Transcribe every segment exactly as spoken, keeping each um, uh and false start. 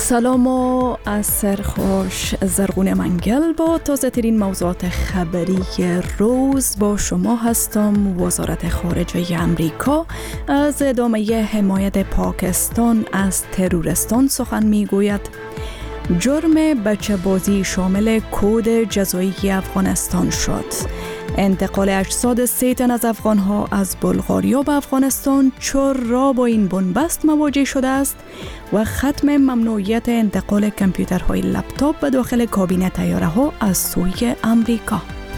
سلام و عصر خوش. زرغون منگل با تازه ترین موضوعات خبری روز با شما هستم. وزارت خارجه امریکا از ادامه حمایت پاکستان از ترورستان سخن می گوید. جرم بچه بازی شامل کد جزایی افغانستان شد. انتقال اجساد سه تن از افغانها از بلغاریا به افغانستان چرا با این بنبست مواجه شده است و ختم ممنوعیت انتقال کامپیوترهای لپتاپ به داخل کابین طیاره ها از سوی امریکا.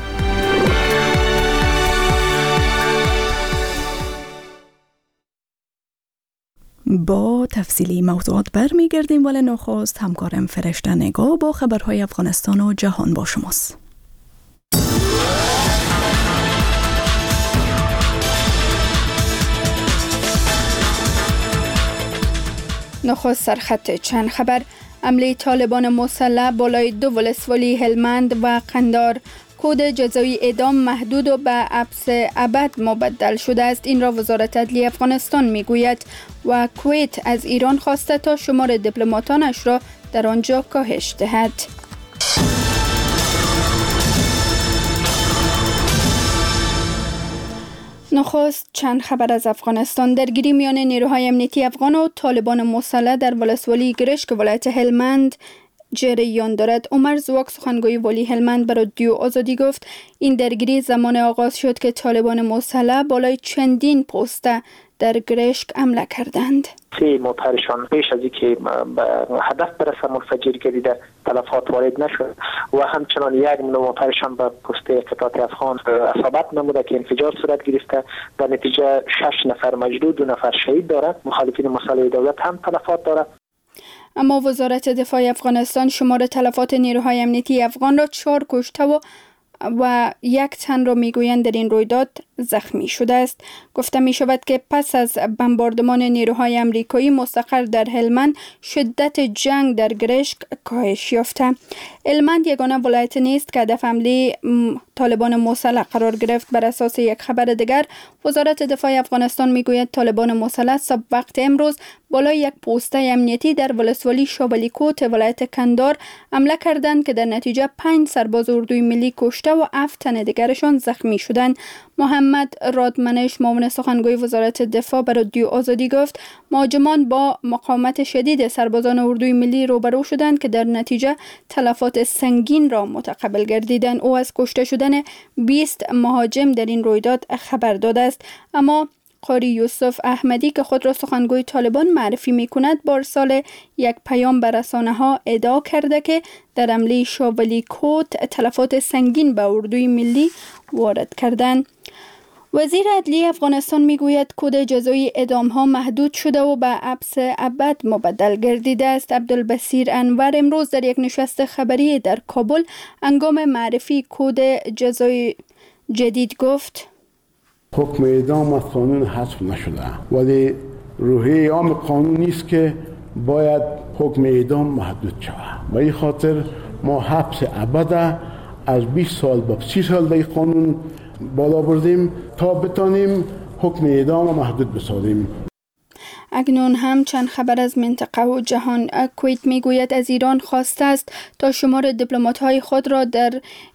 با تفصیلی موضوعات برمیگردیم، ولی نخست همکارم فرشته نگاه با خبرهای افغانستان و جهان با شماست. نخست سرخط چند خبر. حمله طالبان مسلح بالای دو ولسوالی هلمند و قندار. کد جزایی اعدام محدود و به حبس ابد مبدل شده است. این را وزارت عدلیه افغانستان میگوید. و کویت از ایران خواسته تا شمار دیپلماتانش را در آنجا کاهش دهد. نخست چند خبر از افغانستان. درگیری میان نیروهای امنیتی افغان و طالبان مسلح در ولسوالی گرشک ولایت هلمند جریان دارد. عمر زواک سخنگوی والی هلمند به رادیو آزادی گفت این درگیری زمان آغاز شد که طالبان مسلح بالای چندین پوسته در گرشک حمله کردند. سه موترشان پیش از اینکه به هدف برسه منفجر گردیده، تلفات وارد نشد و همچنان یک موترشان به پست قطعات افغان اصابت نموده که انفجار صورت گرفته. در نتیجه شش نفر مجروح، دو نفر شهید دارد. مخالفین مسلح دولت هم تلفات دارد. اما وزارت دفاع افغانستان شمار تلفات نیروهای امنیتی افغان را چهار کشته و و یک تن را میگویند در این رویداد زخمی شده است. گفته می شود که پس از بمباردمان نیروهای امریکایی مستقر در هلمند شدت جنگ در گرشک کاهش یافته. هلمند یگانه ولایت نیست که هدف حمله طالبان مسلح قرار گرفت. بر اساس یک خبر دیگر وزارت دفاع افغانستان میگوید طالبان مسلح صبح وقت امروز بالای یک پوسته امنیتی در ولسوالی شابلیکوت ولایت کندار حمله کردند که در نتیجه پنج سرباز اردوی ملی کشته و هفت تن دیگرشان زخمی شدند. محمد رادمنش معاون سخنگوی وزارت دفاع به رادیو آزادی گفت مهاجمان با مقاومت شدید سربازان اردوی ملی روبرو شدند که در نتیجه تلفات سنگین را متقبل گردیدند. او از کشته شدن بیست مهاجم در این رویداد خبر داده است. اما قاری یوسف احمدی که خود را سخنگوی طالبان معرفی می کند بارسال یک پیام به رسانه ها ادعا کرده که در حمله شابلیکوت تلفات سنگین به اردوی ملی وارد کردند. وزیر عدلیه افغانستان میگوید کد جزایی اعدام ها محدود شده و به حبس ابد مبدل گردیده است. عبدالبصیر انور امروز در یک نشست خبری در کابل هنگام معرفی کد جزایی جدید گفت حکم اعدام از قانون حذف نشده، ولی روحیه عام قانون نیست که باید حکم اعدام محدود شود. به این خاطر ما حبس ابد از بیست سال به سی سال در قانون بالا بردیم تا بتانیم حکم اعدام محدود بسازیم. اکنون هم چند خبر از منطقه و جهان. کویت میگوید از ایران خواسته است تا شمار دیپلمات‌های خود را در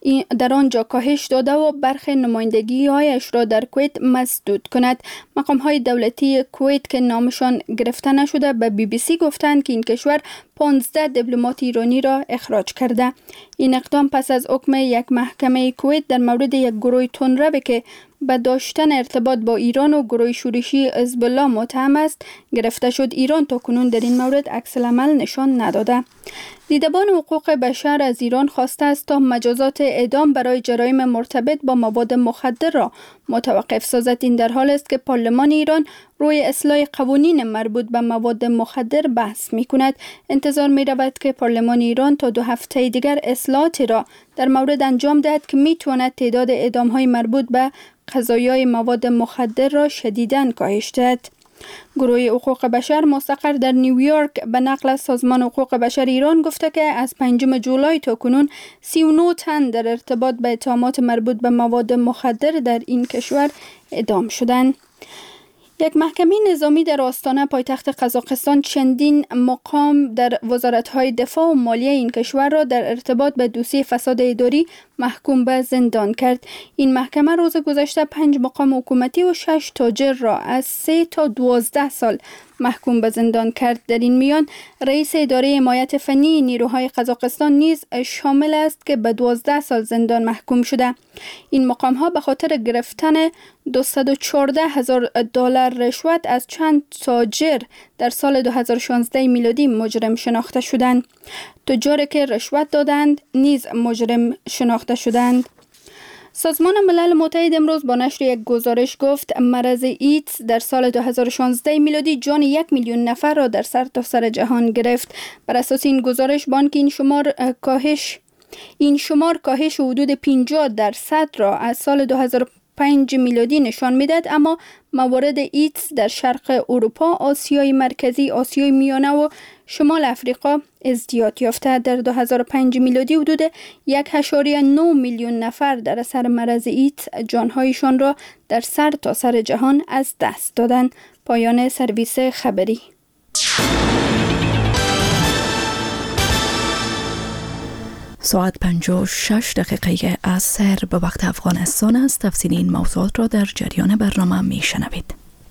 در آنجا کاهش داده و برخی نمایندگی‌هایش را در کویت مسدود کند. مقام‌های دولتی کویت که نامشان گرفته نشده به بی بی سی گفتند که این کشور پانزده دیپلمات ایرانی را اخراج کرده. این اقدام پس از حکم یک محکمه کویت در مورد یک گروه تندرو که به داشتن ارتباط با ایران و گروه شورشی حزب الله متهم است گرفته شد. ایران تا کنون در این مورد عکس العمل نشان نداده. دیدبان حقوق بشر از ایران خواسته است تا مجازات اعدام برای جرایم مرتبط با مواد مخدر را متوقف سازد. این در حال است که پارلمان ایران روی اصلاح قوانین مربوط به مواد مخدر بحث می کند. انتظار می رود که پارلمان ایران تا دو هفته دیگر اصلاحاتی را در مورد انجام دهد که می تواند تعداد اعدام های مربوط به قضایای مواد مخدر را شدیداً کاهش دهد. گروه حقوق بشر مستقر در نیویورک به نقل از سازمان حقوق بشر ایران گفته که از پنجم جولای تا کنون سی و نه تن در ارتباط به اتهامات مربوط به مواد مخدر در این کشور اعدام شدند. یک محکمه نظامی در آستانه پایتخت قزاقستان چندین مقام در وزارت‌های دفاع و مالیه این کشور را در ارتباط به دوسیه فساد اداری محکوم به زندان کرد. این محکمه روز گذشته پنج مقام حکومتی و شش تاجر را از سه تا دوازده سال محکوم به زندان کرد. در این میان رئیس اداره حمایت فنی نیروهای قزاقستان نیز شامل است که به دوازده سال زندان محکوم شده. این مقام ها به خاطر گرفتن دویست و چهارده هزار دلار رشوت از چند تاجر در سال دو هزار و شانزده میلادی مجرم شناخته شدند. تجاری که رشوت دادند نیز مجرم شناخته شدند. سازمان ملل متحد امروز با نشر یک گزارش گفت مرض ایدز در سال دو هزار و شانزده میلادی جان یک میلیون نفر را در سرتاسر جهان گرفت. بر اساس این گزارش بانک این شمار کاهش این شمار کاهش حدود پنجاه درصد را از سال دو هزار و پنج میلادی نشان میدهد، اما موارد ایدز در شرق اروپا، آسیای مرکزی، آسیای میانه و شمال افریقا ازدیاد یافته. در دو هزار و پنج میلادی حدود یک و نه دهم میلیون نفر در اثر مرض ایدز جانهایشان را در سر تا سر جهان از دست دادند. پایان سرویس خبری. ساعت پنجاه و شش دقیقه عصر به وقت افغانستان است. تفصیل این موضوعات را در جریان برنامه می شنوید.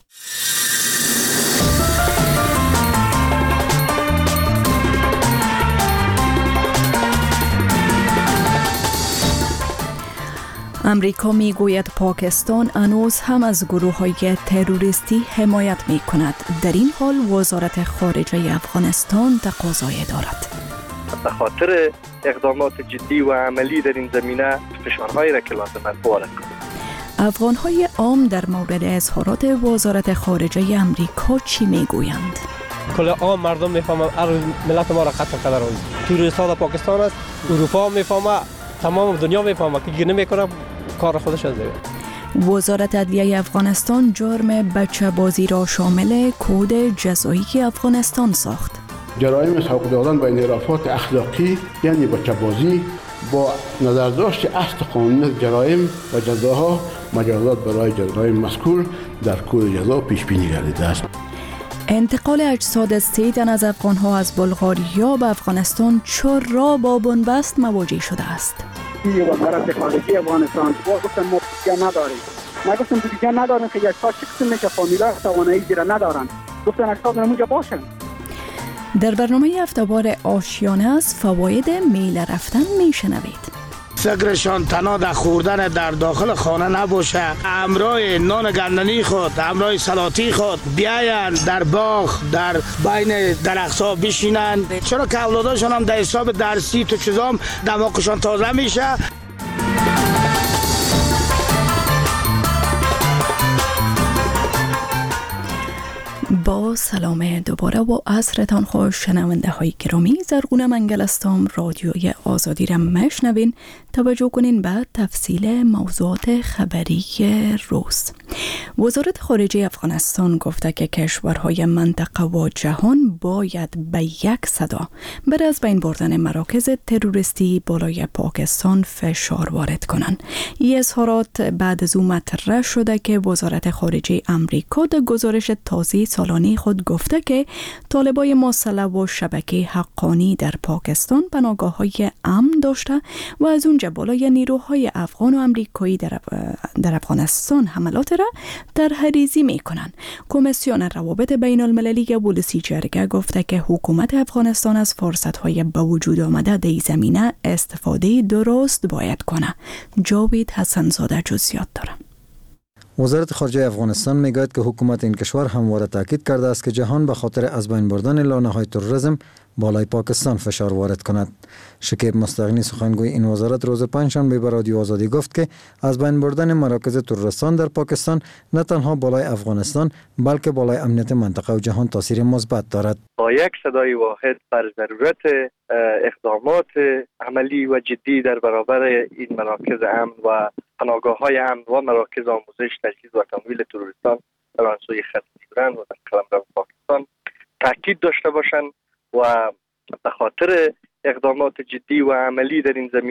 امریکا می گوید پاکستان هنوز هم از گروه های تروریستی حمایت می کند. در این حال وزارت خارجه افغانستان تقاضای دارد. به خاطر اقدامات جدی و عملی در این زمینه فشارهایی را که لازم است وارد کنند. افغان‌های عام در مورد اظهارات وزارت خارجه امریکا چی میگویند؟ کل عام مردم میفهمن هر ملت ما را قتل کرده. توریستان پاکستان است، اروپا میفهمه، تمام دنیا میفهمه که گینه میکنه کار خودش از دیگه. وزارت عدلیه افغانستان جرم بچه بازی را شامل کد جزایی افغانستان ساخت. جرایم حقوق دادن به انحرافات اخلاقی یعنی بچه بازی با نظرداشت اصل قانون جرایم و جزاها مجازات برای جرایم مذکور در کد جزا پیش بینی گردیده است. انتقال اجساد سی تن از افغان‌ها از بلغاریا به افغانستان چرا با بنبست مواجه شده است؟ وزارت خارجه افغانستان گفتن ما دیگه نداریم. ما گفتم دیگه نداریم که یک تا چه قسم میشه فامیلا توانایی دیگه ندارن. گفتن اجساد نموجه باشن. در برنامه هفته‌وار آشیانه از فواید میله رفتن میشنوید. سگرشان تنها در خوردن در داخل خانه نباشه، همراه نان گندنی خود، همراه سلاطی خود بیاین در باغ در بین درخت‌ها بشینن، چرا که اولاداشون هم در حساب درسی تو چیزام دماغشان تازه میشه. با سلام دوباره و عصرتان خوش شنونده های گرامی. زرغونه منگل هستم. رادیوی آزادی را میشنوین. توجه کنین به تفصیل موضوعات خبری روز. وزارت خارجه افغانستان گفته که کشورهای منطقه و جهان باید به یک صدا برای از بین بردن مراکز تروریستی بالای پاکستان فشار وارد کنند. این اظهارات بعد از او مطرح شده که وزارت خارجه امریکا در گزارش تازه سالانه خود گفته که طالبای مسلح و شبکه حقانی در پاکستان پناهگاه‌های امن داشته و از اونجا بالای نیروهای افغان و امریکایی در, در افغانستان حملات را در حریزی می کنند. کمیسیون روابط بین المللی ولسی جرگه گفته که حکومت افغانستان از فرصت‌های به وجود آمده در زمینه استفاده درست باید کنه. جاوید حسنزاده جزئیات داره. وزارت خارجه افغانستان میگوید که حکومت این کشور همواره تاکید کرده است که جهان به خاطر از بین بردن لانه‌های تروریسم بالای پاکستان فشار وارد کند. شکیب مستغنی سخنگوی این وزارت روز پنجشنبه به رادیو آزادی گفت که از بین بردن مراکز تروریستان در پاکستان نه تنها بالای افغانستان بلکه بالای امنیت منطقه و جهان تاثیر مثبت دارد. با یک صدای واحد بر ضرورت اقدامات عملی و جدی در برابر این مراکز امن و پناهگاه‌های امن و مراکز آموزش، تجهیز و تمویل تروریستان در آن سوی خط می‌گیرند و در قلمرو پاکستان تاکید داشته باشند و به خاطر اقدامات جدی و عملی در این زمینه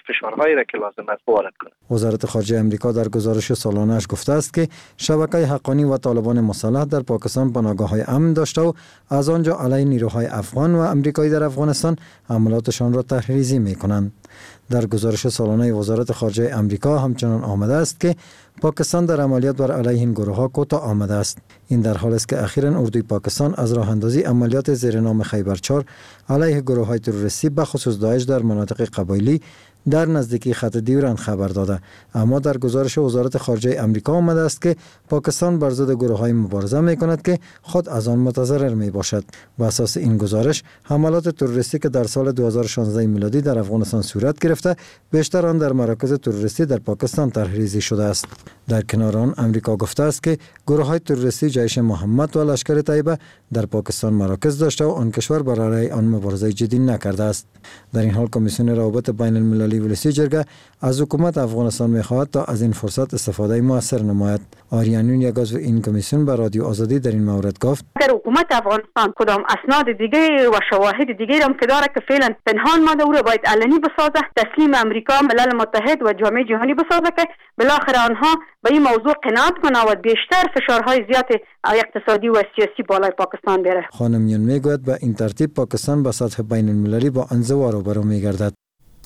فشارهایی را که لازم است وارد کنند. وزارت خارجه آمریکا در گزارش سالانه‌اش گفته است که شبکه حقانی و طالبان مسلح در پاکستان پناهگاه‌های امن داشته و از آنجا علیه نیروهای افغان و آمریکایی در افغانستان حملاتشان را تحریزی می‌کنند. در گزارش سالانه وزارت خارجه آمریکا همچنان آمده است که پاکستان در عملیات بر علیه این گروه‌ها کوتاه آمده است. این در حالی است که اخیراً اردوی پاکستان از راه اندازی عملیات زیر نام خیبر چهار علیه گروه‌های تروریستی به خصوص داعش در مناطق قبایلی در نزدیکی خط دیورند خبر داده، اما در گزارش وزارت خارجه آمریکا آمده است که پاکستان بر ضد گروه‌های مبارزه می‌کند که خود از آن متضرر می‌باشد. بر اساس این گزارش حملات تروریستی که در سال دو هزار و شانزده میلادی در افغانستان صورت گرفته بیشتر آن در مراکز تروریستی در پاکستان تحریزی شده است. در کنار آن آمریکا گفته است که گروه‌های تروریستی جیش محمد و لشکر طیبه در پاکستان مراکز داشته و آن کشور برای آن مبارزه جدی نکرده است. در این حال کمیسیون روابط بین المللی ولسی جرگه از حکومت افغانستان می‌خواهد تا از این فرصت استفاده موثر نماید. آریانون یک عضو این کمیسیون به رادیو آزادی در این مورد گفت: اگر حکومت افغانستان کدام اسناد دیگه و شواهد دیگه هم که داره که فعلا پنهان مانده او را باید علنی بسازه، تسلیم امریکا، ملل متحد و جامعه جهانی بسازه که بالاخره آنها به این موضوع قناعت کنند و بیشتر فشارهای زیاد اقتصادی و سیاسی بالای پاکستان بیاره. خانم یون میگوید به این ترتیب پاکستان به سطح بین المللی با انزوا روبرو میگردد.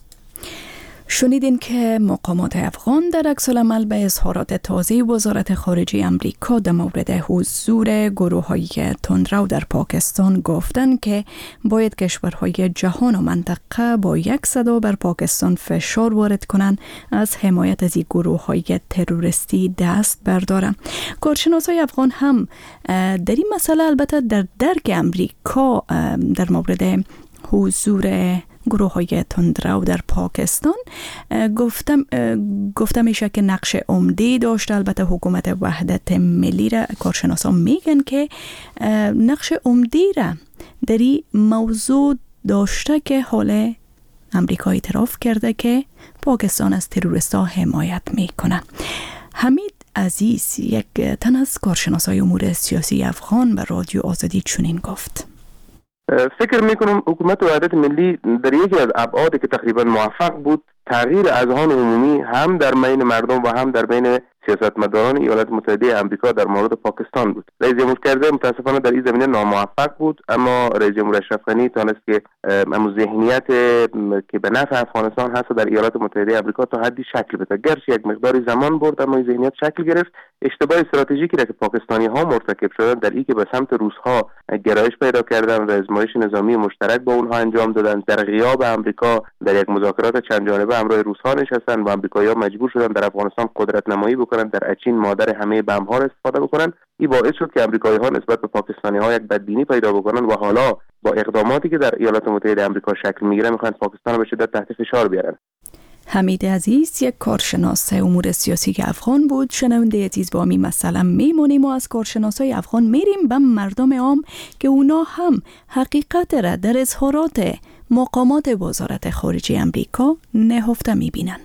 شنیدین که مقامات افغان در عکس‌العمل به اظهارات تازه وزارت خارجه آمریکا در مورد حضور گروه‌های تندرو در پاکستان گفتند که باید کشورهای جهان و منطقه با یک صدا بر پاکستان فشار وارد کنند از حمایت از این گروه‌های تروریستی دست بردارند. کارشناسای افغان هم در این مسئله البته در درک آمریکا در مورد حضور گروه های تندرو در پاکستان گفتم گفته میشه که نقش عمده داشته. البته حکومت وحدت ملی را کارشناسان میگن که نقش عمده را در این موضوع داشته که حال امریکا اعتراف کرده که پاکستان از تروریست‌ها حمایت میکنه. حمید عزیز یک تن از کارشناسای امور سیاسی افغان به رادیو آزادی چنین گفت: فکر میکنم حکومت وحدت ملی در یکی از ابعادی که تقریبا موفق بود تغییر اذهان عمومی هم در بین مردم و هم در بین سیاستمداران ایالات متحده آمریکا در مورد پاکستان بود. رئیس جمهور کرده متاسفانه در این زمینه ناموفق بود، اما رئیس جمهور اشرف غنی تونست که امو ذهنیت که به نفع افغانستان هست در ایالات متحده آمریکا تا حدی شکل بده. گرچه یک مقداری زمان برد اما این ذهنیت شکل گرفت. اشتباه استراتژیکی را که پاکستانی ها مرتکب شدن در این که به سمت روس‌ها گرایش پیدا کردن و ازمایش نظامی مشترک با اونها انجام دادن، در غیاب آمریکا در یک مذاکرات چند جانبه همراه روس‌ها نشستن و آمریکایی‌ها مجبور شدن در افغانستان قدرت نمایی بکنن، در اچین مادر همه بمب‌ها را استفاده بکنن. این باعث شد که آمریکایی‌ها نسبت به پاکستانی‌ها یک بدبینی پیدا بکنن و حالا با اقداماتی که در ایالات متحده آمریکا شکل می‌گیره می‌خوان پاکستان را به شدت تحت فشار بیارن. حمید عزیز یک کارشناس امور سیاسی افغان بود. شنونده عزیز با می مثلا میمونیم و از کارشناسای افغان میریم به مردم عام که اونا هم حقیقت را در اظهارات مقامات وزارت خارجه آمریکا نهفته میبینن.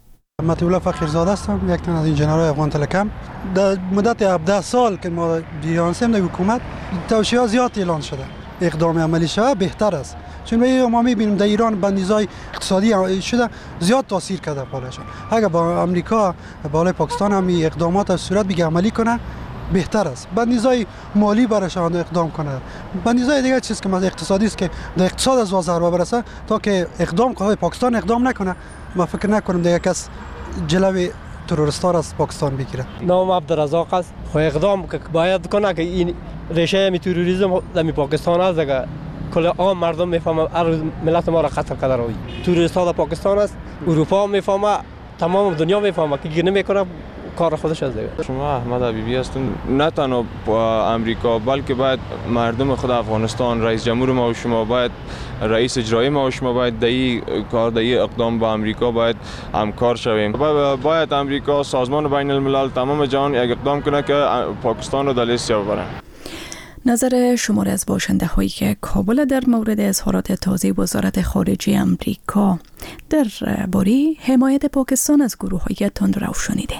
مطیع فخرزاده هستم، یک تن از انجینرهای افغان تلکم. در مدت هفده سال که ما بیانسیم در حکومت توشیه زیاد اعلان شده، اقدام عملی شده بهتر است، چون ما میبینیم در ایران بندیزهای اقتصادی شده زیاد تاثیر کرده بالاشون. اگر با آمریکا بالای پاکستان هم اقدامات از صورت بگه عملی کنه بهتر است. بندیزهای مالی برایشان اقدام کنه، بندیزهای دیگه چیز که مثلا اقتصادی است که در اقتصاد از ضربه برسه تا که اقدام کنه پاکستان اقدام نکنه. ما فکر نکنم دیگه کس جلوی تروریستا را از پاکستان بگیره. نام عبدالرزاق است. خو اقدام که باید کنه که این ریشه می تروریسم در پاکستان است دیگه. کل عام مردم میفهمه هر ملت ما را قتل کرده روی تروریستا در پاکستان است. اروپا میفهمه، تمام دنیا میفهمه که گیر نمیکنه کار خودش از دیگه. شما احمد حبیبی هستین. نه تنها امریکا بلکه باید مردم خود افغانستان، رئیس جمهور ما و شما، باید رئیس اجرایی ما و شما باید دایی کار دایی اقدام با امریکا باید همکار شویم. باید امریکا، سازمان بین الملل، تمام جهان یک اقدام کنه که پاکستان رو در لیست ببره. نظر شمار از باشنده هایی که کابل در مورد اظهارات تازه وزارت خارجه آمریکا در باره حمایت پاکستان از گروه های تندرو شنیدیم.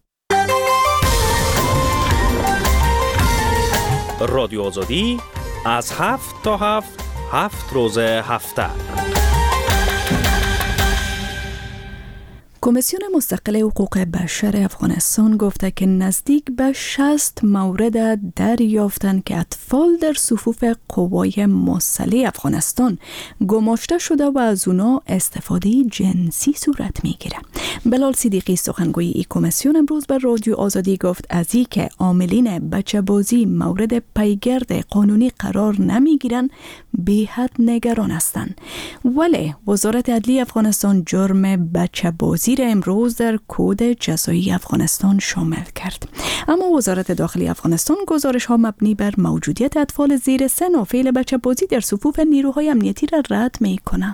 رادیو آزادی از هفت تا هفت هفت روز هفته کمیسیون مستقل حقوق بشر افغانستان گفته که نزدیک به شصت مورد دریافتند که اطفال در صفوف قوای مسلح افغانستان گماشته شده و از اونا استفاده جنسی صورت میگیره. بلال صدیقی سخنگوی این کمیسیون امروز به رادیو آزادی گفت از این که عاملین بچه بازی مورد پیگرد قانونی قرار نمیگیرن به حد نگران هستند. ولی وزارت عدلیه افغانستان جرم بچه بازی را امروز در کد جزایی افغانستان شامل کرد. اما وزارت داخلی افغانستان گزارش ها مبنی بر موجودیت اطفال زیر سن و فعل بچه بازی در صفوف نیروهای امنیتی را رد می کنه.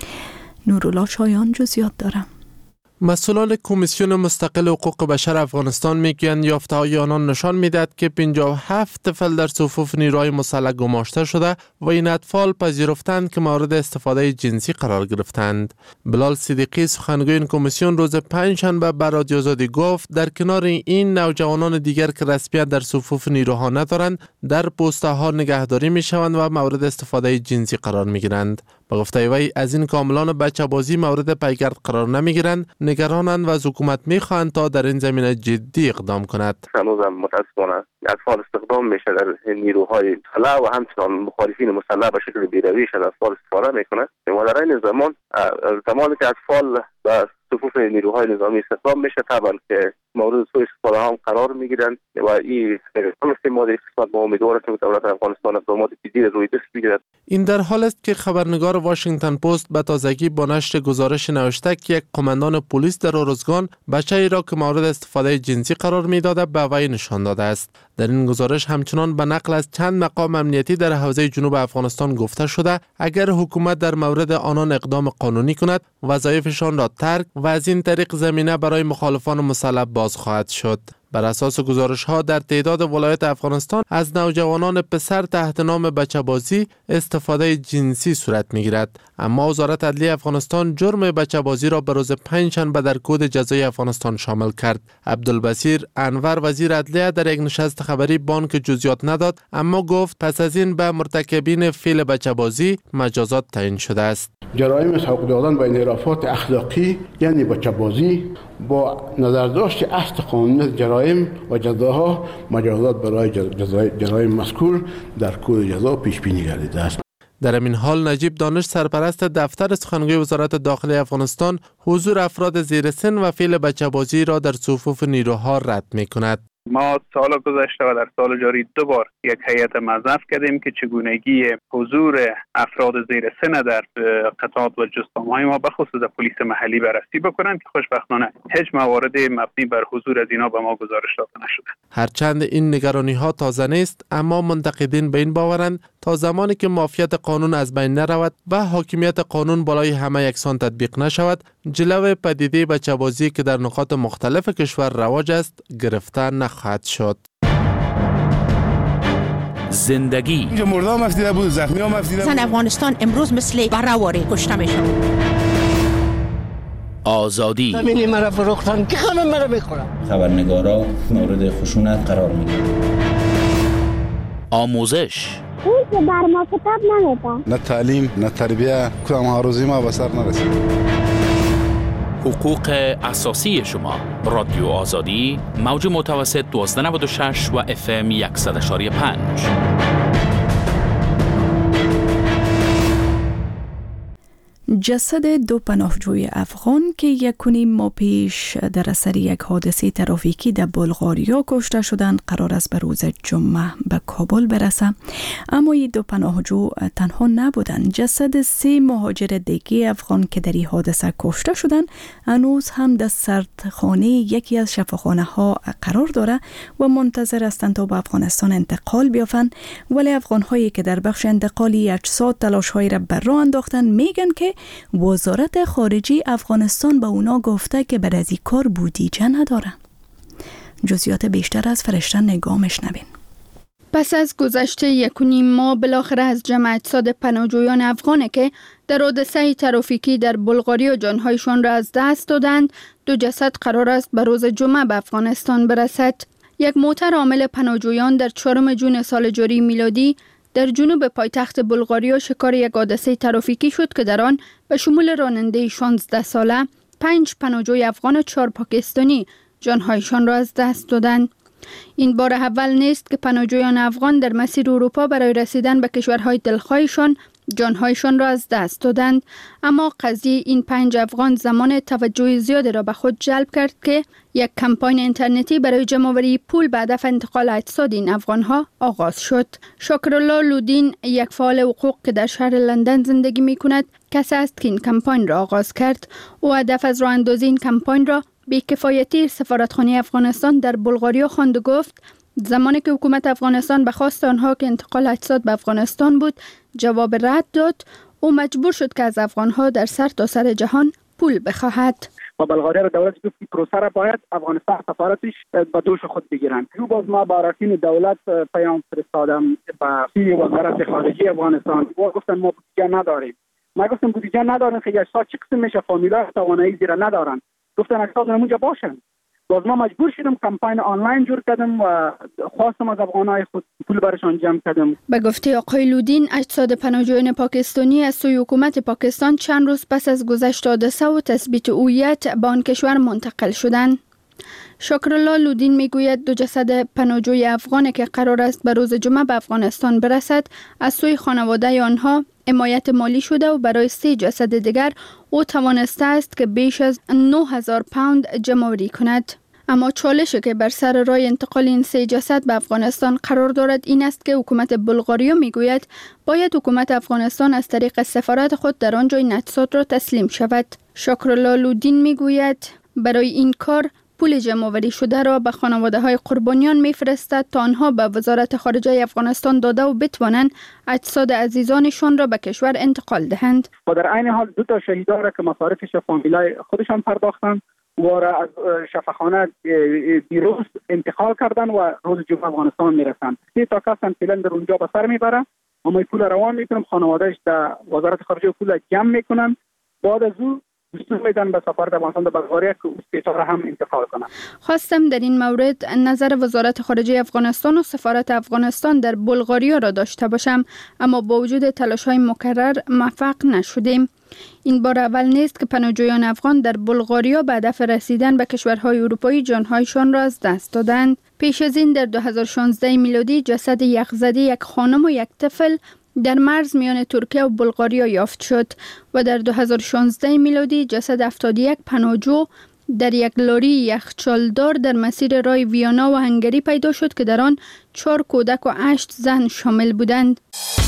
نورالله شایان جزئیات داره. مسئولان کمیسیون مستقل حقوق بشر افغانستان میگویند یافته‌های آنان نشان میدهد که پنجاه و هفت طفل در صفوف نیروهای مسلح گماشته شده و این اطفال پذیرفتند که مورد استفاده جنسی قرار گرفتند. بلال صدیقی سخنگوی این کمیسیون روز پنجشنبه به رادیو آزادی گفت در کنار این نوجوانان دیگر که رسمیت در صفوف نیروها ندارند در پوسته ها نگهداری میشوند و مورد استفاده جنسی قرار میگیرند. با گفته وی از این کاملان بچه بازی مورد پیگرد قرار نمیگیرند، نگرانند و از حکومت میخواهند تا در این زمینه جدی اقدام کند. هنوزم متاسفانه اطفال استخدام میشه در نیروهای مسلح و همچنان مخالفین مسلح به شکل بیرویش از اطفال استفاده میکنه و در این زمان زمانی که اطفال به صفوف نیروهای نظامی استخدام میشه طبعا که مورد سوء استفاده هم قرار میگیرن و این استفاده اقتصاد با امیدوارم که دولت افغانستان اقدامات جدی روی دست بگیرد. این در حال است که خبرنگار واشنگتن پست به تازگی با نشر گزارش نوشته که یک قماندان پلیس در اروزگان بچه‌ای را که مورد استفاده جنسی قرار میداده به وی نشان داده است. در این گزارش همچنان به نقل از چند مقام امنیتی در حوزه جنوب افغانستان گفته شده اگر حکومت در مورد آنان اقدام قانونی کند وظایفشان را ترک و از این طریق زمینه برای مخالفان مسلح باز خواهد شد. بر اساس گزارش ها در تعداد ولایت افغانستان از نوجوانان پسر تحت نام بچه بازی استفاده جنسی صورت می گیرد. اما وزارت عدلیه افغانستان جرم بچه بازی را به روز پنجشنبه در کد جزایی افغانستان شامل کرد. عبدالبصیر انور وزیر عدلیه در یک نشست خبری بانک جزئیات نداد، اما گفت پس از این به مرتکبین فعل بچه بازی مجازات تعیین شده است. جرایم سوق دادن به انحرافات اخلاقی یعنی بچه بازی با نظرداشت اصل قانون جرایم و جزاها مجازات برای جرایم مذکور در کد جزا پیش بینی گردیده است. در این حال نجیب دانش سرپرست دفتر سخنگوی وزارت داخلی افغانستان حضور افراد زیر سن و فعل بچه بازی را در صفوف نیروها رد می کند. ما سال گذشته و در سال جاری دو بار یک هیئت موظف کردیم که چگونگی حضور افراد زیر سن در قطعات و جستانهای ما به خصوص پلیس محلی بررسی بکنند که خوشبختانه هیچ موارد مبنی بر حضور از اینا به ما گزارش داده نشده. هرچند این نگرانی ها تازه نیست، اما منتقدین به این باورند تا زمانی که معافیت قانون از بین نرود و حاکمیت قانون بالای همه یکسان تطبیق نشود، جلو پدیده بچه‌بازی که در نقاط مختلف کشور رواج است گرفته نخواهد شد. زندگی اینجا مردم مفتیده بود، زخمی هم مفتیده بود. زن افغانستان امروز مثل برهواری کشته میشن. آزادی همینی مرا فروختن که همه مرا میخورن. خبرنگارا مورد خشونت قرار میگیرن. آموزش اون که بر ما کتاب نمیده. نه تعلیم نه تربیه کدام هاروزی ما به سر نرسید. حقوق اساسی شما. رادیو آزادی موج متوسط دوازده نود و شش و اف ام صد و یک و پنج. جسد دو پناهجوی افغان که یک و نیم ماه پیش در اثر یک حادثه ترافیکی در بلغاریا کشته شدند قرار است به روز جمعه به کابل برسه. اما این دو پناهجو تنها نبودند. جسد سه مهاجر دیگه افغان که در این حادثه کشته شدند هنوز هم در سردخانه یکی از شفاخانه ها قرار داره و منتظر هستند تا به افغانستان انتقال بیافند. ولی افغان هایی که در بخش انتقالی اجساد تلاش هایی را بر راه انداختن میگن که وزارت خارجه افغانستان به اونا گفته که بعد از این کار بودجه نداره. جزئیات بیشتر از فرشته نگاه میشنوین. پس از گذشته یک و نیم ماه بالاخره از جمع اجساد پناهجویان افغانه که در حادثه ترافیکی در بلغاریا جانهایشان را از دست دادند، دو جسد قرار است به روز جمعه به افغانستان برسد. یک موتر حامل پناهجویان در چهارم جون سال جاری میلادی در جنوب پایتخت بلغاریا شکار یک حادثه ترافیکی شد که در آن به شمول راننده شانزده ساله پنج پناهجوی افغان و چهار پاکستانی جانهایشان را از دست دادند. این بار اول نیست که پناهجویان افغان در مسیر اروپا برای رسیدن به کشورهای دلخواهشان جانهایشان را از دست دادند، اما قضیه این پنج افغان زمان توجه زیادی را به خود جلب کرد که یک کمپاین اینترنتی برای جمع‌آوری پول به هدف انتقال اجساد این افغانها آغاز شد. شاکرالله لودین، یک فعال حقوق که در شهر لندن زندگی می کند، کسی است که این کمپاین را آغاز کرد. او هدف از راه اندازی این کمپاین را بی‌کفایتی سفارتخانه افغانستان در بلغاریا خواند و گفت زمانی که حکومت افغانستان به خواست آنها که انتقال اجساد به افغانستان بود جواب رد داد، او مجبور شد که از افغانها در سر تا سر جهان پول بخواهد. و بلغاریا را دولت گفت که پروسه را باید افغانستان سفارتش به دوش خود بگیرند. او باز ما با رسین دولت پیام فرستادم به وزارت خارجه افغانستان و گفتن ما بودجه نداریم. ما گفتم بودجه نداریم که اجساد چه قسم میشه، فامیلا توانایی زیرا ندارن. گفتن اجساد اونجا باشن. باز ما مجبور شدم کمپاین آنلاین جور کردم و خواستم از افغانای خود پول برشان جمع کردم. به گفته آقای لودین، اجساد پناهجویان پاکستانی از سوی حکومت پاکستان چند روز پس از گذشت حادثه و تثبیت هویت به آن کشور منتقل شدند. شاکرالله لودین میگوید دو جسد پناهجوی افغانی که قرار است به روز جمعه به افغانستان برسد از سوی خانواده آنها حمایت مالی شده و برای سه جسد دیگر او توانسته است که بیش از نه هزار پوند جمع‌آوری کند. اما چالشی که بر سر راه انتقال این سه جسد به افغانستان قرار دارد این است که حکومت بلغاریا میگوید باید حکومت افغانستان از طریق سفارت خود در آنجا این اجساد را تسلیم شود. شاکرالله لودین میگوید برای این کار پول جمع‌آوری شده را به خانواده های قربانیان میفرستد تا آنها به وزارت خارجه افغانستان داده و بتوانند اجساد عزیزانشان را به کشور انتقال دهند. و در عین حال دو تا شهیدا را که مصارفش فامیلای خودشان پرداختند و را از شفاخانه دیروز انتقال کردن و روز جمعه افغانستان میرسند. سه تا کس فعلا در اونجا به سر میبرن و ما پول روان میکنم، خانواده‌اش در وزارت خارجه پول جمع میکنن، بعد از او دستور میدن به سفارت افغانستان در بلغاریا که اون هم انتقال کنن. خواستم در این مورد نظر وزارت خارجه افغانستان و سفارت افغانستان در بلغاریا را داشته باشم، اما با وجود تلاش‌های مکرر موفق نشدیم. این بار اول نیست که پناهجویان افغان در بلغاریا به هدف رسیدن به کشورهای اروپایی جانهایشان را از دست دادند. پیش از این در دو هزار و شانزده میلادی جسد یخزده یک خانم و یک طفل در مرز میان ترکیه و بلغاریا یافت شد و در دو هزار و شانزده میلادی جسد هفتاد و یک پناهجو در یک لاری یخچالدار در مسیر راه ویانا و هنگری پیدا شد که در آن چهار کودک و هشت زن شامل بودند.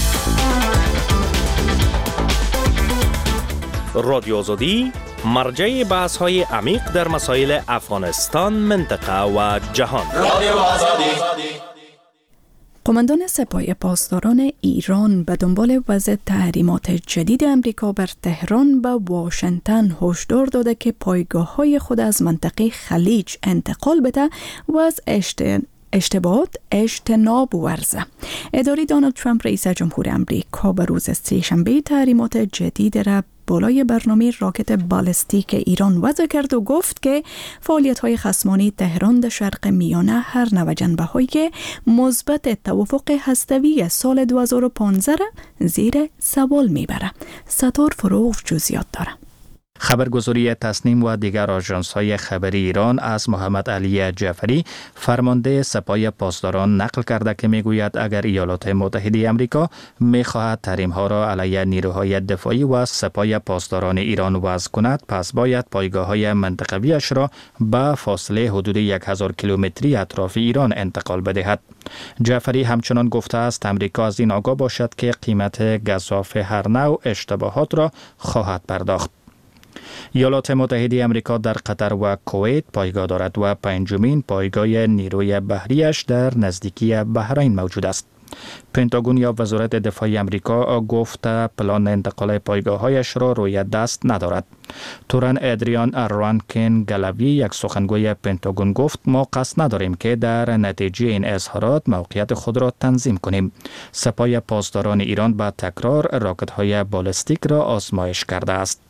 رادیو آزادی مرجع بحث های عمیق در مسائل افغانستان، منطقه و جهان. رادیو آزادی. قماندان سپاه پاسداران ایران به دنبال وضع تحریمات جدید امریکا بر تهران به واشنگتن هشدار داده که پایگاه‌های خود از منطقه خلیج انتقال بده و از اشتباه اشتباهات اجتناب ورزه. اداره دونالد ترامپ رئیس جمهور امریکا به روز سه‌شنبه تحریمات جدید را بالای برنامه راکت بالستیک ایران وضع کرد و گفت که فعالیت‌های خصمانه تهران در شرق میانه هر نوع جنبه‌های مثبت توافق هسته‌ای سال دو هزار و پانزده را زیر سوال میبره. ستار فروغ جزئیات داره. خبرگزاری تصنیم و دیگر آژانس‌های خبری ایران از محمد علی جعفری فرمانده سپاه پاسداران نقل کرده که میگوید اگر ایالات متحده آمریکا میخواهد تحریم‌ها را علیه نیروهای دفاعی و سپاه پاسداران ایران وضع کند، پس باید پایگاه‌های منطقویش را به فاصله حدود یک هزار کیلومتری اطراف ایران انتقال بدهد. جعفری همچنان گفته است امریکا از این آگاه باشد که قیمت گزاف هر نوع اشتباهات را خواهد پرداخت. ایالات متحده آمریکا در قطر و کویت پایگاه دارد و پنجمین پایگاه نیروی بحریش در نزدیکی بحرین موجود است. پنتاگون یا وزارت دفاع آمریکا گفته پلان انتقال پایگاه‌هایش را روی دست ندارد. تورن ادریان رانکین گلاوی یک سخنگوی پنتاگون گفت ما قصد نداریم که در نتیجه این اظهارات موقعیت خود را تنظیم کنیم. سپاه پاسداران ایران با تکرار راکت‌های بالستیک را آزمایش کرده است.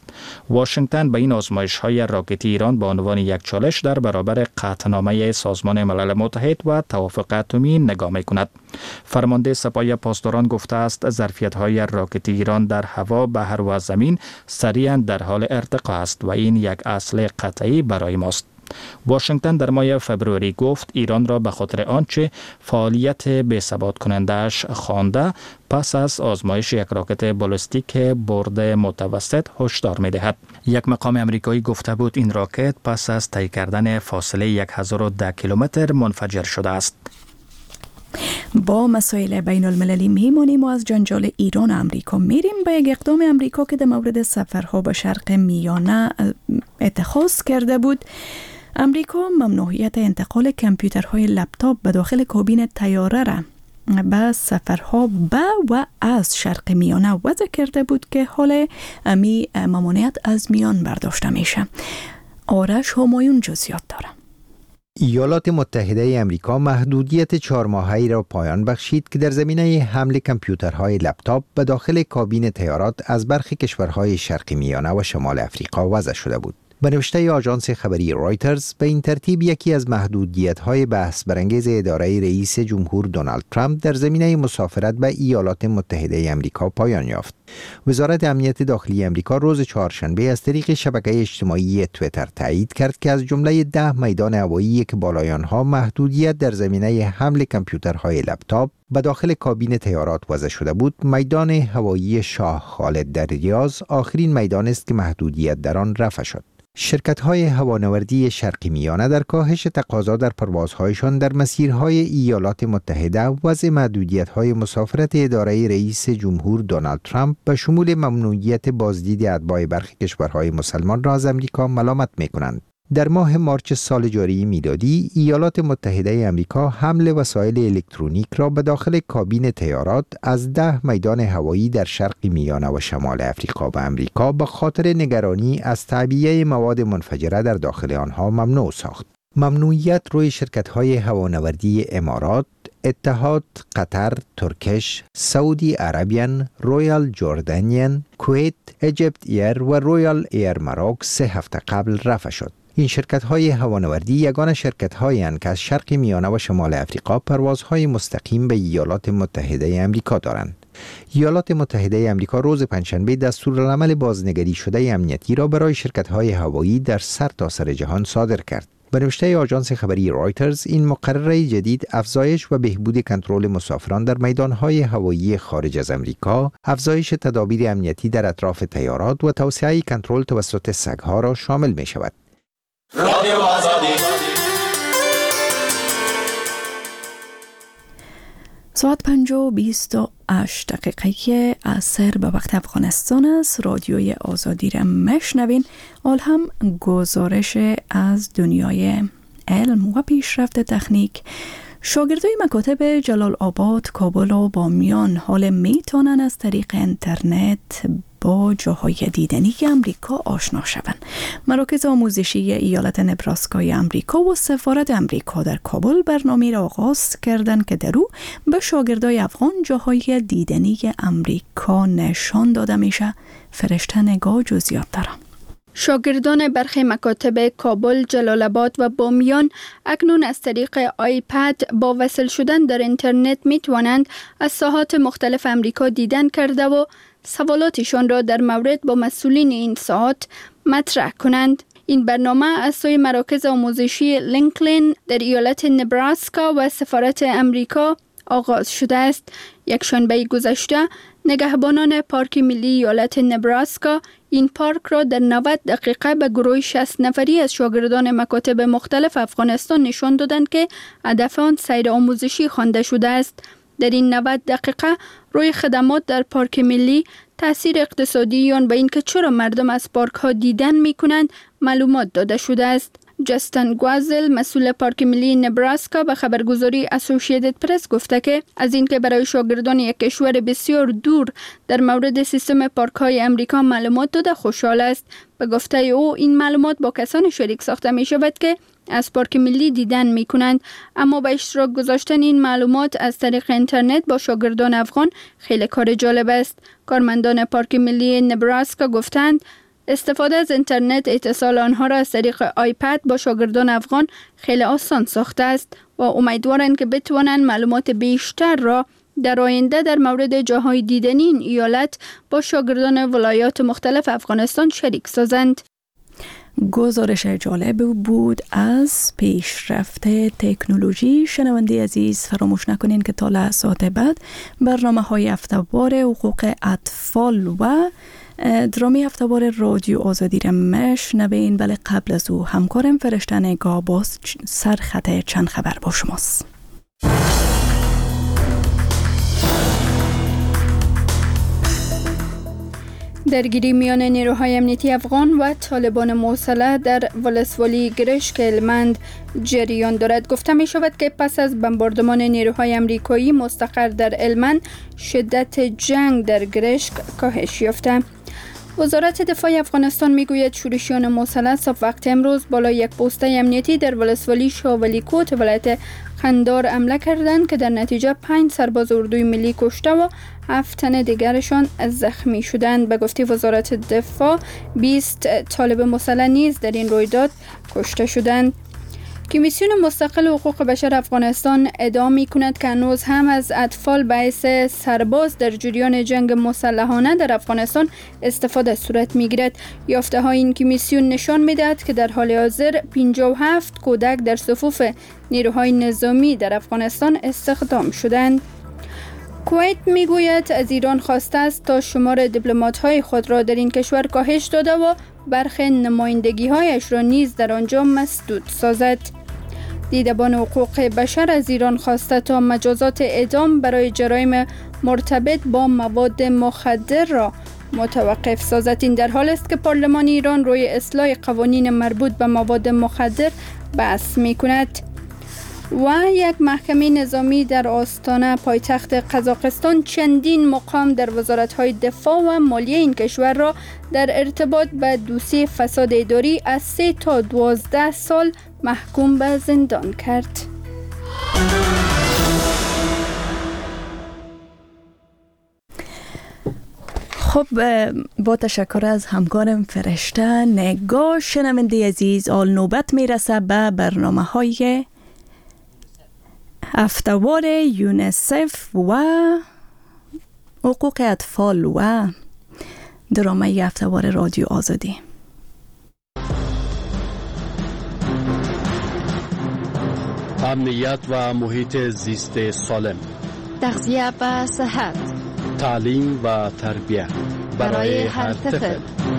واشنگتن به این آزمایش‌های راکتی ایران به عنوان یک چالش در برابر قطعنامه سازمان ملل متحد و توافق اتمی نگاه می‌کند. فرمانده سپاه پاسداران گفته است ظرفیت‌های راکتی ایران در هوا، بحر و زمین سریعاً در حال ارتقا است و این یک اصل قطعی برای ماست. واشنگتن در ماه فوریه گفت ایران را به خاطر آنچه فعالیت بی‌ثبات کننده‌اش خوانده پس از آزمایش یک راکت بالستیک برد متوسط هشدار می‌دهد. یک مقام امریکایی گفته بود این راکت پس از طی کردن فاصله هزار و ده کیلومتر منفجر شده است. با مسائل بین المللی میمونیم و از جنجال ایران و امریکا میریم به یک اقدام امریکا که در مورد سفرها به شرق میانه اتخاذ کرده بود. امریکا ممنوعیت انتقال کامپیوترهای لپتاپ به داخل کابین طیاره را به سفرها به و از شرق میانه وضع کرده بود که حال امی ممنوعیت از میان برداشته میشه. آرش همایون جزئیات داره. ایالات متحده آمریکا محدودیت چهار ماهه‌ای را پایان بخشید که در زمینه حمل کامپیوترهای لپتاپ به داخل کابین طیارات از برخی کشورهای شرق میانه و شمال افریقا وضع شده بود. به نوشته آژانس خبری رایترز، به این ترتیب یکی از محدودیت‌های بحث برانگیز اداره رئیس جمهور دونالد ترامپ در زمینه مسافرت به ایالات متحده آمریکا پایان یافت. وزارت امنیت داخلی آمریکا روز چهارشنبه از طریق شبکه اجتماعی توییتر تایید کرد که از جمله ده میدان هوایی که بالای آنها محدودیت در زمینه حمل کامپیوترهای لپتاپ به داخل کابین طیارات وضع شده بود، میدان هوایی شاه خالد در ریاض آخرین میدان است که محدودیت در آن رفع شد. شرکت‌های هوانوردی شرقی میانه در کاهش تقاضا در پروازهایشان در مسیرهای ایالات متحده وضع محدودیت‌های مسافرت اداره رئیس جمهور دونالد ترامپ به شمول ممنوعیت بازدید اتباع برخی کشورهای مسلمان را از امریکا ملامت می‌کنند. در ماه مارچ سال جاری میلادی، ایالات متحده آمریکا حمل وسایل الکترونیک را به داخل کابین طیارات از ده میدان هوایی در شرق میانه و شمال افریقا به امریکا به خاطر نگرانی از تعبیه مواد منفجره در داخل آنها ممنوع ساخت. ممنوعیت روی شرکت‌های هوانوردی امارات، اتحاد، قطر، ترکش، سعودی عربیان، رویال جردانیان، کویت، اجیپت ایر و رویال ایر مراک سه هفته قبل رفع شد. این شرکت‌های هوانوردی یگانه شرکت‌هایی هستند که از شرق میانه و شمال افریقا پروازهای مستقیم به ایالات متحده آمریکا دارند. ایالات متحده آمریکا روز پنجشنبه دستورالعمل بازنگری شده امنیتی را برای شرکت‌های هوایی در سرتاسر جهان صادر کرد. به نوشته آژانس خبری رایترز، این مقرره جدید افزایش و بهبود کنترل مسافران در میدان‌های هوایی خارج از امریکا، افزایش تدابیر امنیتی در اطراف طیارات و توسعه کنترل توسط سگ‌ها را شامل می‌شود. رادیو آزادی. ساعت پنج و بیست و هشت دقیقه عصر به وقت افغانستان است. رادیوی آزادی را مشنوین. حال هم گزارش از دنیای علم و پیشرفت تکنیک. شاگردای مکاتب جلال آباد، کابل و بامیان حال میتونن از طریق اینترنت با جاهای دیدنی امریکا آشنا شوند. مراکز آموزشی ایالت نبراسکای امریکا و سفارت امریکا در کابل برنامه را آغاز کردند که در او به شاگردای افغان جاهای دیدنی امریکا نشان داده میشه. فرشته نگاه جزئیات داره. شاگردان برخی مکاتب کابل، جلال آباد و بامیان اکنون از طریق آیپد با وصل شدن در اینترنت می توانند از ساحات مختلف امریکا دیدن کرده و سوالاتشان را در مورد با مسئولین این ساحات مطرح کنند. این برنامه از سوی مراکز آموزشی لینکلین در ایالت نبراسکا و سفارت امریکا آغاز شده است. یک شنبه گذشته نگهبانان پارک ملی ایالت نبراسکا این پارک را در نود دقیقه به گروه شصت نفری از شاگردان مکاتب مختلف افغانستان نشان دادند که هدف آن سیر آموزشی خوانده شده است. در این نود دقیقه روی خدمات در پارک ملی، تاثیر اقتصادی آن به اینکه چرا مردم از پارک ها دیدن می کنند معلومات داده شده است. جستن گوازل، مسئول پارک ملی نبراسکا، به خبرگزاری اسوسییتد پرس گفته که از اینکه برای شاگردان یک کشور بسیار دور در مورد سیستم پارک های امریکا معلومات داده خوشحال است. به گفته او این معلومات با کسان شریک ساخته می شود که از پارک ملی دیدن می کنند، اما به اشتراک گذاشتن این معلومات از طریق اینترنت با شاگردان افغان خیلی کار جالب است. کارمندان پارک ملی نبراسکا گفتند استفاده از اینترنت اتصال آنها را از طریق آیپد با شاگردان افغان خیلی آسان ساخته است و امیدوارند که بتوانند معلومات بیشتر را در آینده در مورد جاهای دیدنی این ایالت با شاگردان ولایات مختلف افغانستان شریک سازند. گزارش جالب بود از پیشرفت تکنولوژی. شنونده عزیز، فراموش نکنین که تا لحظات بعد برنامه های هفته‌وار حقوق اطفال و درامی هفته‌وار رادیو آزادی را مشنوین، ولی قبل از او همکارم فرشته نگاه باز سرخط چند خبر با شماست. درگیری میان نیروهای امنیتی افغان و طالبان مسلح در ولسوالی گرشک هلمند جریان دارد. گفته می شود که پس از بمباردمان نیروهای امریکایی مستقر در هلمند، شدت جنگ در گرشک کاهش یافته. وزارت دفاع افغانستان میگوید شورشیان مسلح صبح وقت امروز بالای یک پوسته امنیتی در ولسوالی شاولی کوت ولایت قندار حمله کردند که در نتیجه پنج سرباز اردوی ملی کشته و هفت تن دیگرشان زخمی شدند. به گفته وزارت دفاع بیست طالب مسلح نیز در این رویداد کشته شدند. کمیسیون مستقل حقوق بشر افغانستان ادعا می‌کند که هنوز هم از اطفال باعث سرباز در جریان جنگ مسلحانه در افغانستان استفاده صورت می‌گیرد. یافته‌های این کمیسیون نشان می‌دهد که در حال حاضر پنجاه و هفت کودک در صفوف نیروهای نظامی در افغانستان استخدام شدند. کویت میگوید از ایران خواسته است تا شمار دیپلمات‌های خود را در این کشور کاهش داده و برخی نمایندگی‌هایش را نیز در آنجا مسدود سازد. دیدبان حقوق بشر از ایران خواسته تا مجازات اعدام برای جرایم مرتبط با مواد مخدر را متوقف سازد. این در حال است که پارلمان ایران روی اصلاح قوانین مربوط به مواد مخدر بحث می‌کند. و یک محکمه نظامی در آستانه پایتخت قزاقستان چندین مقام در وزارت‌های دفاع و مالیه این کشور را در ارتباط به دوسیه فساد اداری از سه تا دوازده سال محکوم به زندان کرد. خب با تشکر از همکارم فرشته نگاه. شنونده عزیز، آل نوبت میرسه به برنامه های هفته‌وار یونیسف و حقوق اطفال و درامه هفته‌وار رادیو آزادی. امنیت و محیط زیست سالم، تغذیه و صحت، تعلیم و تربیت برای هر طفل.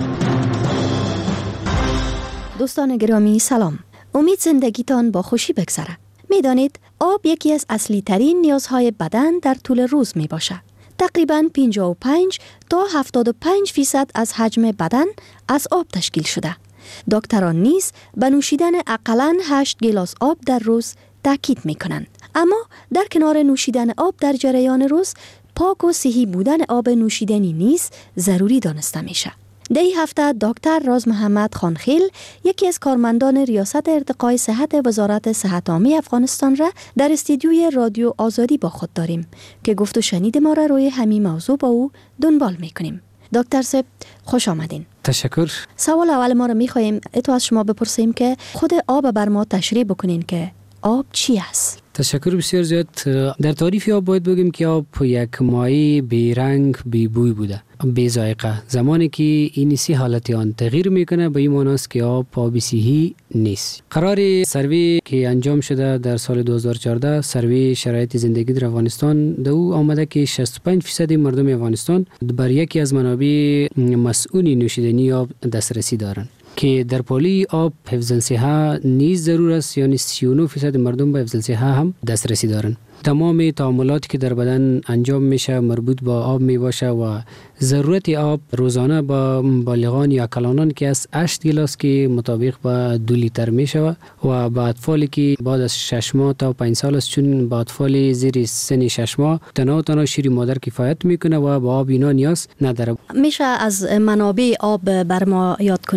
دوستان گرامی سلام، امید زندگیتان با خوشی بگذره. می دانید آب یکی از اصلی ترین نیازهای بدن در طول روز می باشد. تقریباً پنجاه و پنج تا هفتاد و پنج فیصد از حجم بدن از آب تشکیل شده. دکتران نیز به نوشیدن اقلاً هشت گیلاس آب در روز تاکید می کنند. اما در کنار نوشیدن آب در جریان روز، پاک و صحی بودن آب نوشیدنی نیز ضروری دانسته می شود. در این هفته دکتر راز محمد خانخیل، یکی از کارمندان ریاست ارتقای صحت وزارت صحت عامه افغانستان را در استودیوی رادیو آزادی با خود داریم که گفت و شنید ما را روی همین موضوع با او دنبال میکنیم. دکتر صاحب خوش آمدین. تشکر. سوال اول ما را میخواهیم اتو از شما بپرسیم که خود آب بر ما تشریح بکنین که آب چی است؟ تشکر بسیار زیاد. در تعریف آب باید بگیم که آب یک مایع بی رنگ بی بوی بوده، بی ذائقه. زمانی که این سی حالت آن تغییر میکنه به این معنی است که آب آب صحی نیست. قرار سروی که انجام شده در سال دو هزار و چهارده، سروی شرایط زندگی در افغانستان، در او آمده که شصت و پنج درصد مردم افغانستان بر یکی از منابع مسئول نوشیدنی آب دسترسی دارند که در پالی آب حفظ الصحه نیز ضرور است، یعنی سی و نه درصد مردم به حفظ الصحه هم دسترسی دارند. تمام تعاملاتی که در بدن انجام میشه مربوط با آب می باشه و ضرورت آب روزانه با بالغان یا کلانان که از هشت گلاس که مطابق با دو لیتر می شود و با اطفالی که بعد از شش ماه تا پنج سال است، چون با اطفال زیر سن شش ماه تنها تنها شیر مادر کفایت میکنه و با آب اینا نیاز نداره. میشه از منابع آب بر ما یاد کنین که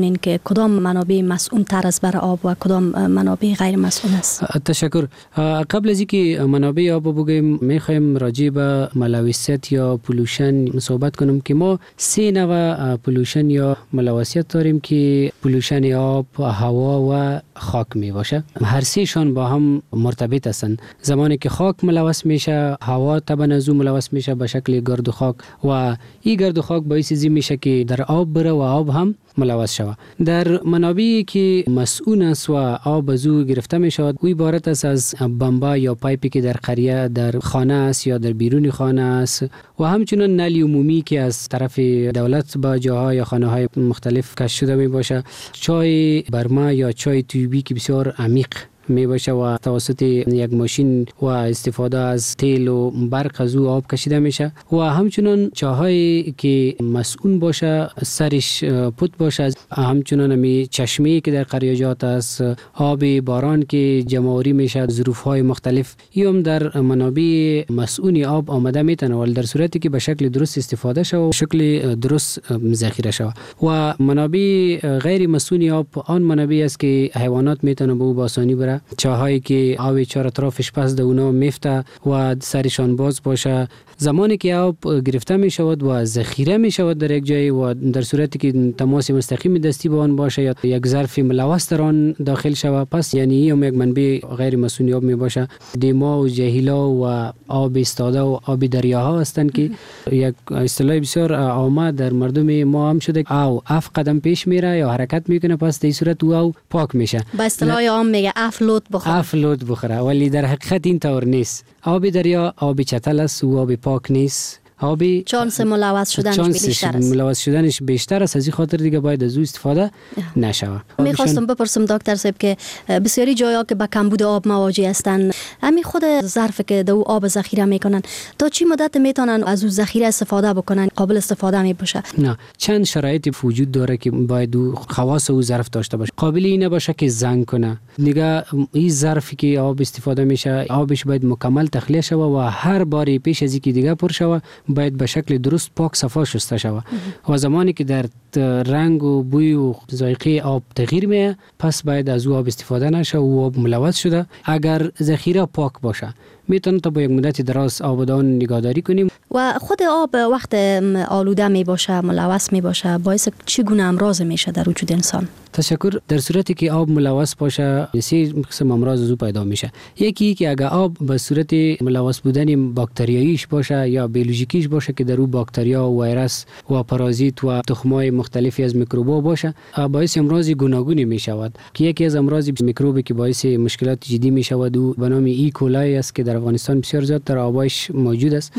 کدام منابع مسئول تر است برای آب و کدام منابع غیر مسئول است؟ تشکر. قبل از اینکه منابع آب بگیم میخوایم راجع به ملوثیت یا پولوشن صحبت کنم که ما سه نوع پولوشن یا ملوثیت داریم که پولوشن آب، هوا و خاک می باشه. هر سه شان با هم مرتبط هستند. زمانی که خاک ملوث میشه، هوا طبعا از اون ملوث میشه به شکل گرد و خاک و این گرد و خاک باعث این میشه که در آب بره و آب هم ملوث شود. در منابعی که مسئول است و آب از او گرفته می شود، او عبارت است از بمبا یا پایپی که در قریه در خانه است یا در بیرون خانه است و همچنین نلی عمومی که از طرف دولت با جاها یا خانه های مختلف کش شده می باشه، چای برما یا چای تیوبی که بسیار عمیق می باشه و توسط یک ماشین و استفاده از تیل و برق از او آب کشیده میشه و همچنین چاهایی که مسئول باشه سرش پوت باشه، همچنین می چشمه که در قریاجات است، آب باران که جمعوری میشه ظروف های مختلف، هم در منابع مسئول آب آمده میتونه ولی در صورتی که به شکل درست استفاده شه و شکل درست ذخیره شه. و منابع غیر مسئول آب آن منابع است که حیوانات میتونه به او با آسانی بره، چاهایی که آب چهار اطرافش پس در اونا میفته و سرشان باز باشه. زمانی که آب گرفته می شود و ذخیره می شود در یک جای و در صورتی که تماس مستقیم دستی با آن باشه یا یک ظرف ملوث در آن داخل شود، پس یعنی هم یک منبع غیر مسئول آب می باشه. دیما و جهیلا و آب استاده و آب دریاها هستند که یک اصطلاح بسیار عامه در مردم ما هم شده، او اف قدم پیش میره یا حرکت میکنه، پس در صورت او پاک میشه. با اصطلاح عام میگه اف لود بخوره. اف لود بخوره، ولی در حقیقت این طور نیست. آب دریا آب چتل است و آب پاک نیست. آبی چانس ملوث شدنش بیشتر است. ملوث شدنش بیشتر است، از این خاطر دیگه باید از او استفاده نشود. میخواستم بپرسم دکتر صاحب که بسیاری جاها که با کمبود آب مواجه هستند، همین خود ظرف که دو آب ذخیره میکنن، تا چی مدت میتونن از او ذخیره استفاده بکنن قابل استفاده می باشه؟ نه، چند شرایطی وجود داره که باید او خواص او ظرف داشته باشه. قابل اینه باشه که زنگ کنه. دیگه این ظرفی که آب استفاده میشه، آبش باید مکمل تخلیه شود و هر باری پیش از اینکه دیگه پر شود باید به شکل درست پاک صفا شسته شود. و زمانی که در رنگ و بوی و ذائقه آب تغییر میه، پس باید از او آب استفاده نشه و آب ملوث شده. اگر ذخیره پاک باشه میتونه تا با یک مدت دراز آبادان نگهداری کنیم. و خود آب وقت آلوده می باشه، ملوث می باشه، باعث چگونه امراض میشه در وجود انسان؟ تشکر. در صورتی که آب ملوث باشه، سه قسم امراض از او پیدا میشه. یکی که اگر آب به صورت ملوث بودن باکتریاییش باشه یا بیولوژیکیش باشه که در او باکتریا و ویروس و پارازیت و تخمای مختلفی از میکروبا باشه، باعث امراض گوناگونی میشود که یکی از امراض میکروبی که باعث مشکلات جدی میشود و به نام ای کولای است که در افغانستان بسیار زیاد در آبایش موجود است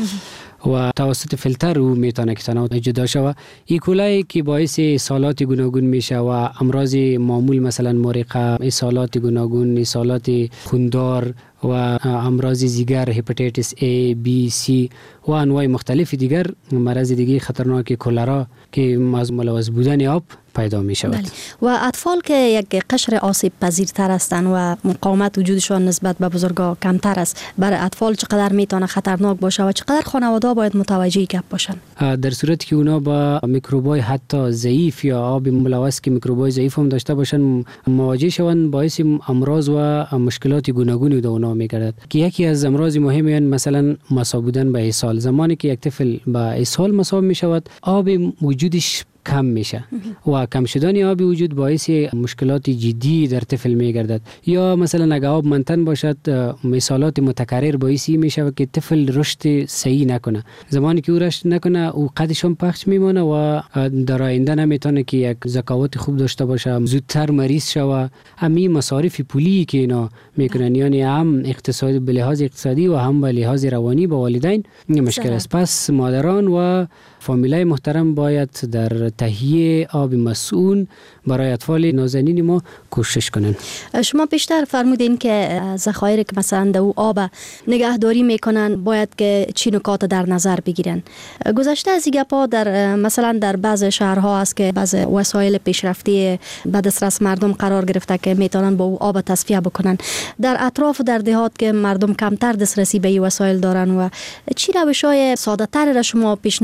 و توسط فیلتر او میتونه که تنها جدا شود. ایکولای که باعث اسهالات گوناگون میشه و امراض معمول مثلا مرقه، اسهالات گوناگون، اسهالات خوندار و امراض دیگر، هپاتیتس A، B، C و انواع مختلف دیگر مرض دیگه خطرناک کلرا که از ملوث بودن آب پیدا می شود. بله. و اطفال که یک قشر آسیب پذیرتر هستند و مقاومت وجودشان نسبت به بزرگا کمتر است، برای اطفال چقدر میتونه خطرناک باشه و چقدر خانواده باید متوجه گپ باشن؟ در صورتی که اونا با میکروبای حتی ضعیف یا آب ملوث که میکروبای ضعیف هم داشته باشن مواجه شوند، باعث امراض و مشکلات گوناگونی در اونا میگردد که یکی از امراض مهمی مثلا مصاب بودن به اسهال. زمانی که یک طفل با اسهال مصاب می شود، آب وجودش کم میشه و کم شدن آب وجود باعث مشکلات جدی در طفل میگردد. یا مثلا اگر آب منتن باشد، مثالات متکرر باعث میشه که طفل رشد صحیح نکنه. زمانی که او رشد نکنه، او قدش هم پخش میمونه و در آینده نمیتونه که یک ذکاوت خوب داشته باشه، زودتر مریض شوه. همین مصارف پولی که اینا میکنن، یعنی هم اقتصادی به لحاظ اقتصادی و هم به لحاظ روانی با والدین مشکل است. پس مادران و فامیلای محترم باید در تهیه آب مسئول برای اطفال نازنین ما کوشش کنن. شما بیشتر فرمودین که ذخایر که مثلا دو آب نگهداری میکنن باید که چی نکات در نظر بگیرن. گذشته از این گپا در مثلا در بعض شهرها است که بعض وسایل پیشرفته به دسترس مردم قرار گرفته که میتونن با او آب تصفیه بکنن. در اطراف در دهات که مردم کمتر دسترسی به این وسایل دارن و چی روش‌های ساده‌تر را شما پیشنهاد میکنین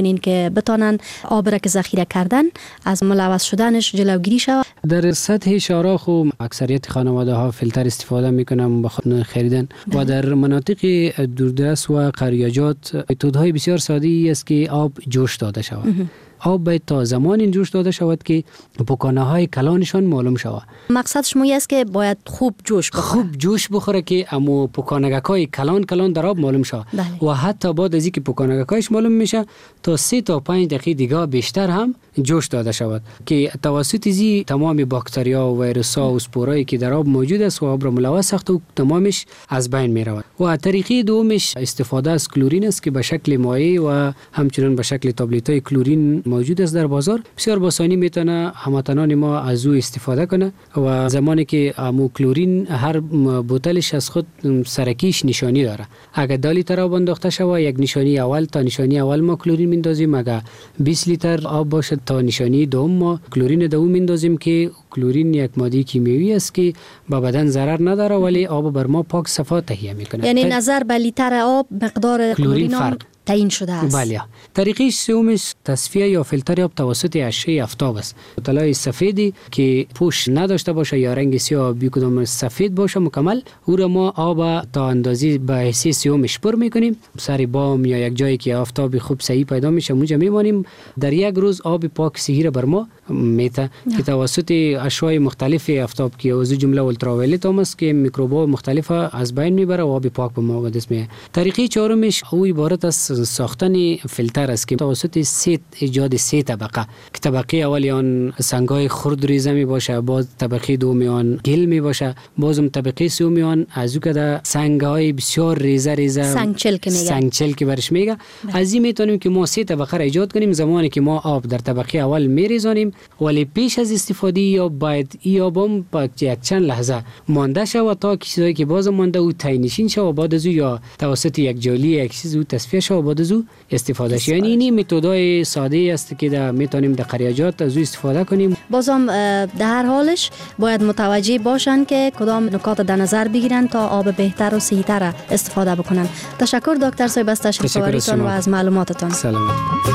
میکنین که بتانن آب را که ذخیره کردن از ملوث شدنش جلوگیری شود؟ در سطح شهرها خو اکثریت خانواده ها فیلتر استفاده میکنن به خود خریدن و در مناطق دوردست و قریاجات متدهای بسیار ساده ای است که آب جوش داده شود. آب باید تا زمان این جوش داده شود که پکانه های کلانشان معلوم شود. مقصد شما است که باید خوب جوش بخوره. خوب جوش بخوره که امو پکانگک های کلان کلان در آب معلوم شود. و حتی بعد از اینکه پکانگک هایش معلوم میشه تا سه تا پنج دقیقه دیگه بیشتر هم جوش داده شود که توسط زی تمام باکتریا و ویروس ها و اسپورایی که در آب موجود است و آب را ملوث ساخته و تمامش از بین می رود. و طریقه دومش استفاده از کلورین است که به شکل مایع و همچنین به شکل تابلت های کلورین موجود است در بازار. بسیار با آسانی میتونه هموطنان ما از او استفاده کنه و زمانی که امو کلورین هر بوتلش از خود سرکیش نشانی داره. اگر دو لیتر آب انداخته شود یک نشانی اول تا نشانی اول ما کلورین میندازیم، اگر بیست لیتر آب باشه تا نشانی دوم ما کلورین دوم میندازیم که کلورین یک ماده کیمیایی است که به بدن ضرر نداره ولی آب بر ما پاک صفا تهیه میکنه. یعنی نظر به لیتر آب مقدار کلورین فرق تعیین شده است. بله. طریقه سومش تصفیه یا فیلتر آب توسط اشعه آفتاب است. بوتلای سفیدی که پوش نداشته باشه یا رنگ سیاه بی کدام سفید باشه مکمل، او را ما آب تا اندازی به حصه سومش پر میکنیم. سر بام یا یک جایی که آفتاب خوب صحیح پیدا میشه اونجا میمانیم. در یک روز آب پاک صحیح بر ما میته که توسط اشعه مختلف آفتاب که از جمله اولتراوایلت هم است که میکروب‌ها مختلف از بین میبره و آب پاک به ما به دست میاد. طریقه چهارمش او عبارت از ساختن فیلتر است که توسط سه ایجاد سه طبقه که طبقه اولی آن سنگای خرد ریزه می باشه، باز طبقه دومی آن گل می باشه، بازم طبقه سومی آن از او که سنگای بسیار ریزه ریزه سنگچل که میگه سنگچل که برش میگه. از این میتونیم که ما سه طبقه را ایجاد کنیم. زمانی که ما آب در طبقه اول میریزانیم ولی پیش از استفاده یا باید ای آبم با یک چند لحظه مانده شود تا چیزایی که باز مانده او تاینشین شود، بعد از او یا توسط یک جالی یک چیز او تصفیه شود بعد از او استفاده شود. یعنی این متدای ساده است که در میتونیم در قریاجات از او استفاده کنیم. بازم در هر حالش باید متوجه باشن که کدام نکات در نظر بگیرن تا آب بهتر و صحیح‌تر استفاده بکنن. تشکر دکتر صاحب از تشریف آوریتون و از معلوماتتان. سلامت.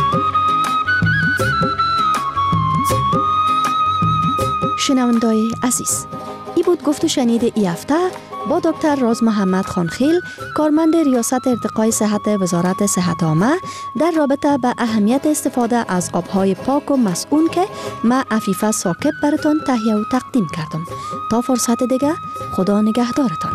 شنوندای عزیز، ای بود گفت و شنید ای هفته با دکتر راز محمد خانخیل، کارمند ریاست ارتقای صحت وزارت صحت عامه در رابطه به اهمیت استفاده از آبهای پاک و مسئول که من عفیفه ثاقب براتون تهیه و تقدیم کردم. تا فرصت دیگه خدا نگهدارتان.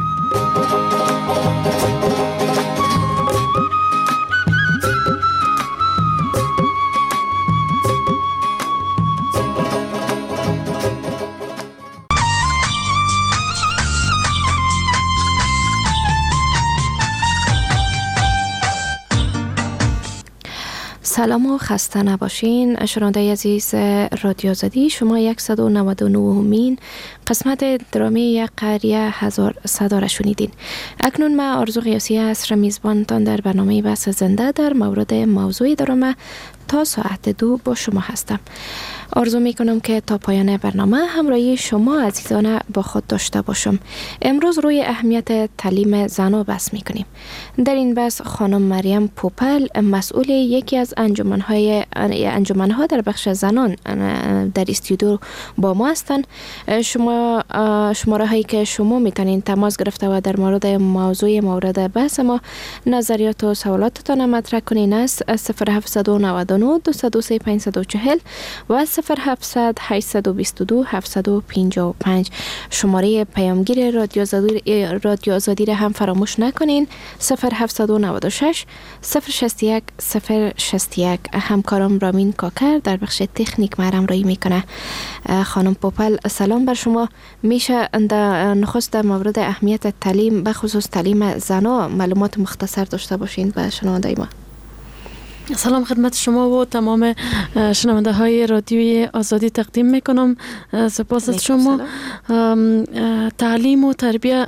سلام و خسته نباشین. شنونده عزیز رادیو آزادی، شما صد و نود و نه مین قسمت درامی یک قریه هزار صدا را شنیدین. اکنون ما آرزو قیاسی هست میزبانتان در برنامه بحث زنده در مورد موضوع درامه تا ساعت دو با شما هستم. آرزو می کنم که تا پایان برنامه همراهی شما عزیزان با خود داشته باشم. امروز روی اهمیت تعلیم زنان بحث می کنیم. در این بحث خانم مریم پوپل، مسئول یکی از انجمنهای انجمنها در بخش زنان در استودیو با ما هستند. شما شماره هایی که شما میتونین تماس گرفته و در مورد موضوع مورد بحث ما نظریات و سوالاتتان مطرح کنین است صفر هفت نه نه دو صفر سه پنج صفر چهار و صفر هفتصد هشتصد و بیست و دو هفتصد و پنجاه و پنج. شماره پیامگیر رادیو آزادی رادیو آزادی را هم فراموش نکنین صفر هفتصد و نود و شش صفر شصت و یک صفر شصت و یک. همکارم رامین کاکر در بخش تکنیک مرام رایی میکنه. خانم پوپل سلام بر شما. میشه در نخست در مورد اهمیت تعلیم به خصوص تعلیم زنان معلومات مختصر داشته باشین و شنونده ما؟ سلام خدمت شما و تمام شنونده های رادیوی آزادی تقدیم میکنم. سپاس از شما. تعلیم و تربیه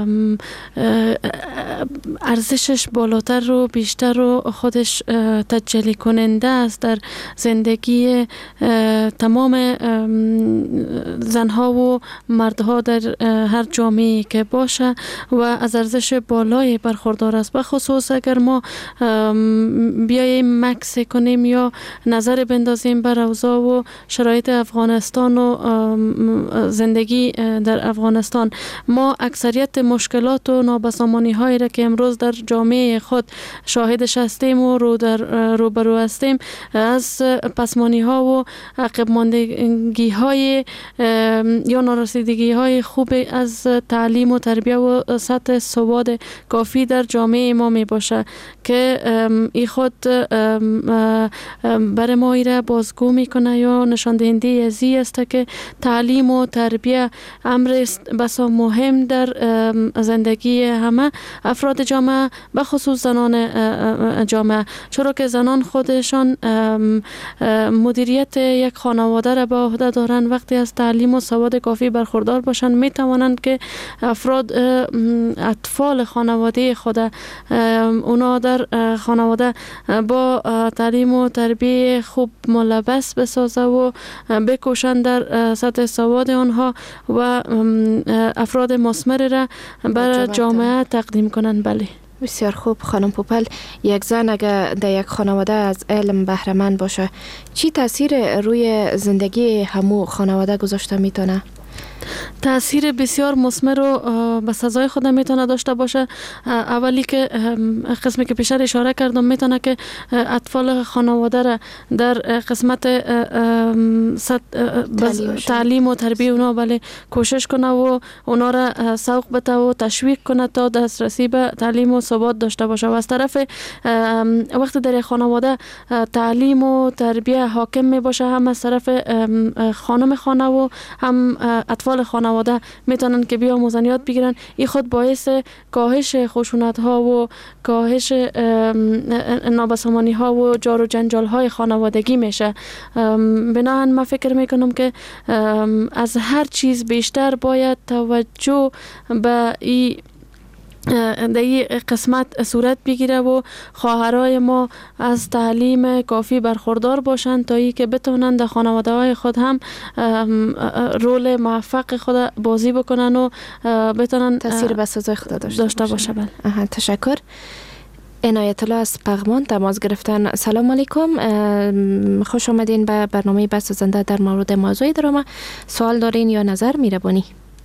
ارزشش بالاتر رو بیشتر رو خودش تجلی کننده است در زندگی تمام زنها و مردها در هر جامعه که باشه و از ارزش بالای برخوردار است. به خصوص اگر ما بیاییم مکس کنیم یا نظر بندازیم بر اوضاع و شرایط افغانستان و زندگی در افغانستان. ما اکثریت مشکلات و نابسامانی هایی را که امروز در جامعه خود شاهدش هستیم و رو در روبرو هستیم از پسمانی ها و عقب ماندگی های یا نارسیدگی های خوب از تعلیم و تربیه و سطح سواد کافی در جامعه ما می باشه که ای خود برای ما ایره بازگو میکنه یا نشان دهنده ازی است که تعلیم و تربیه امر است بسا مهم در زندگی همه افراد جامعه، به خصوص زنان جامعه، چرا که زنان خودشان مدیریت یک خانواده را به عهده دارند. وقتی از تعلیم و سواد کافی برخوردار باشند می توانند که افراد اطفال خانواده خود اونا در خانواده با تعلیم و تربیه خوب ملبس بسازه و بکوشند در سطح سواد آنها و افراد مثمر را بر جامعه تقدیم کنند. بله بسیار خوب. خانم پوپل، یک زن اگر در یک خانواده از علم بهره مند باشه چی تاثیر روی زندگی همو خانواده گذاشته میتونه؟ تأثیر بسیار مثمر و به سزای خود میتونه داشته باشه. اولی که قسمی که پیشتر اشاره کردم میتونه که اطفال خانواده را در قسمت تعلیم و تربیه اونا بله کوشش کنه و اونا را سوق بده و تشویق کنه تا دسترسی به تعلیم و ثبات داشته باشه. و از طرف وقتی در خانواده تعلیم و تربیه حاکم می باشه، هم از طرف خانم خانه و هم اطفال خانواده میتونن که بیاموزن یاد بگیرن، این خود باعث کاهش خشونت ها و کاهش نابسامانی ها و جار و جنجال های خانوادگی میشه. بنابراین من فکر میکنم که از هر چیز بیشتر باید توجه به این در این قسمت صورت بگیره و خواهرای ما از تعلیم کافی برخوردار باشند تا ای که بتونن در خانواده های خود هم رول موفق خود بازی بکنن و بتونن تاثیر به سزای خود داشته, داشته باشه. بله. تشکر. عنایت الله از پغمان تماس گرفتن. سلام علیکم، خوش آمدین به برنامه بحث زنده در مورد موضوع درامه. سوال دارین یا نظر میربونی؟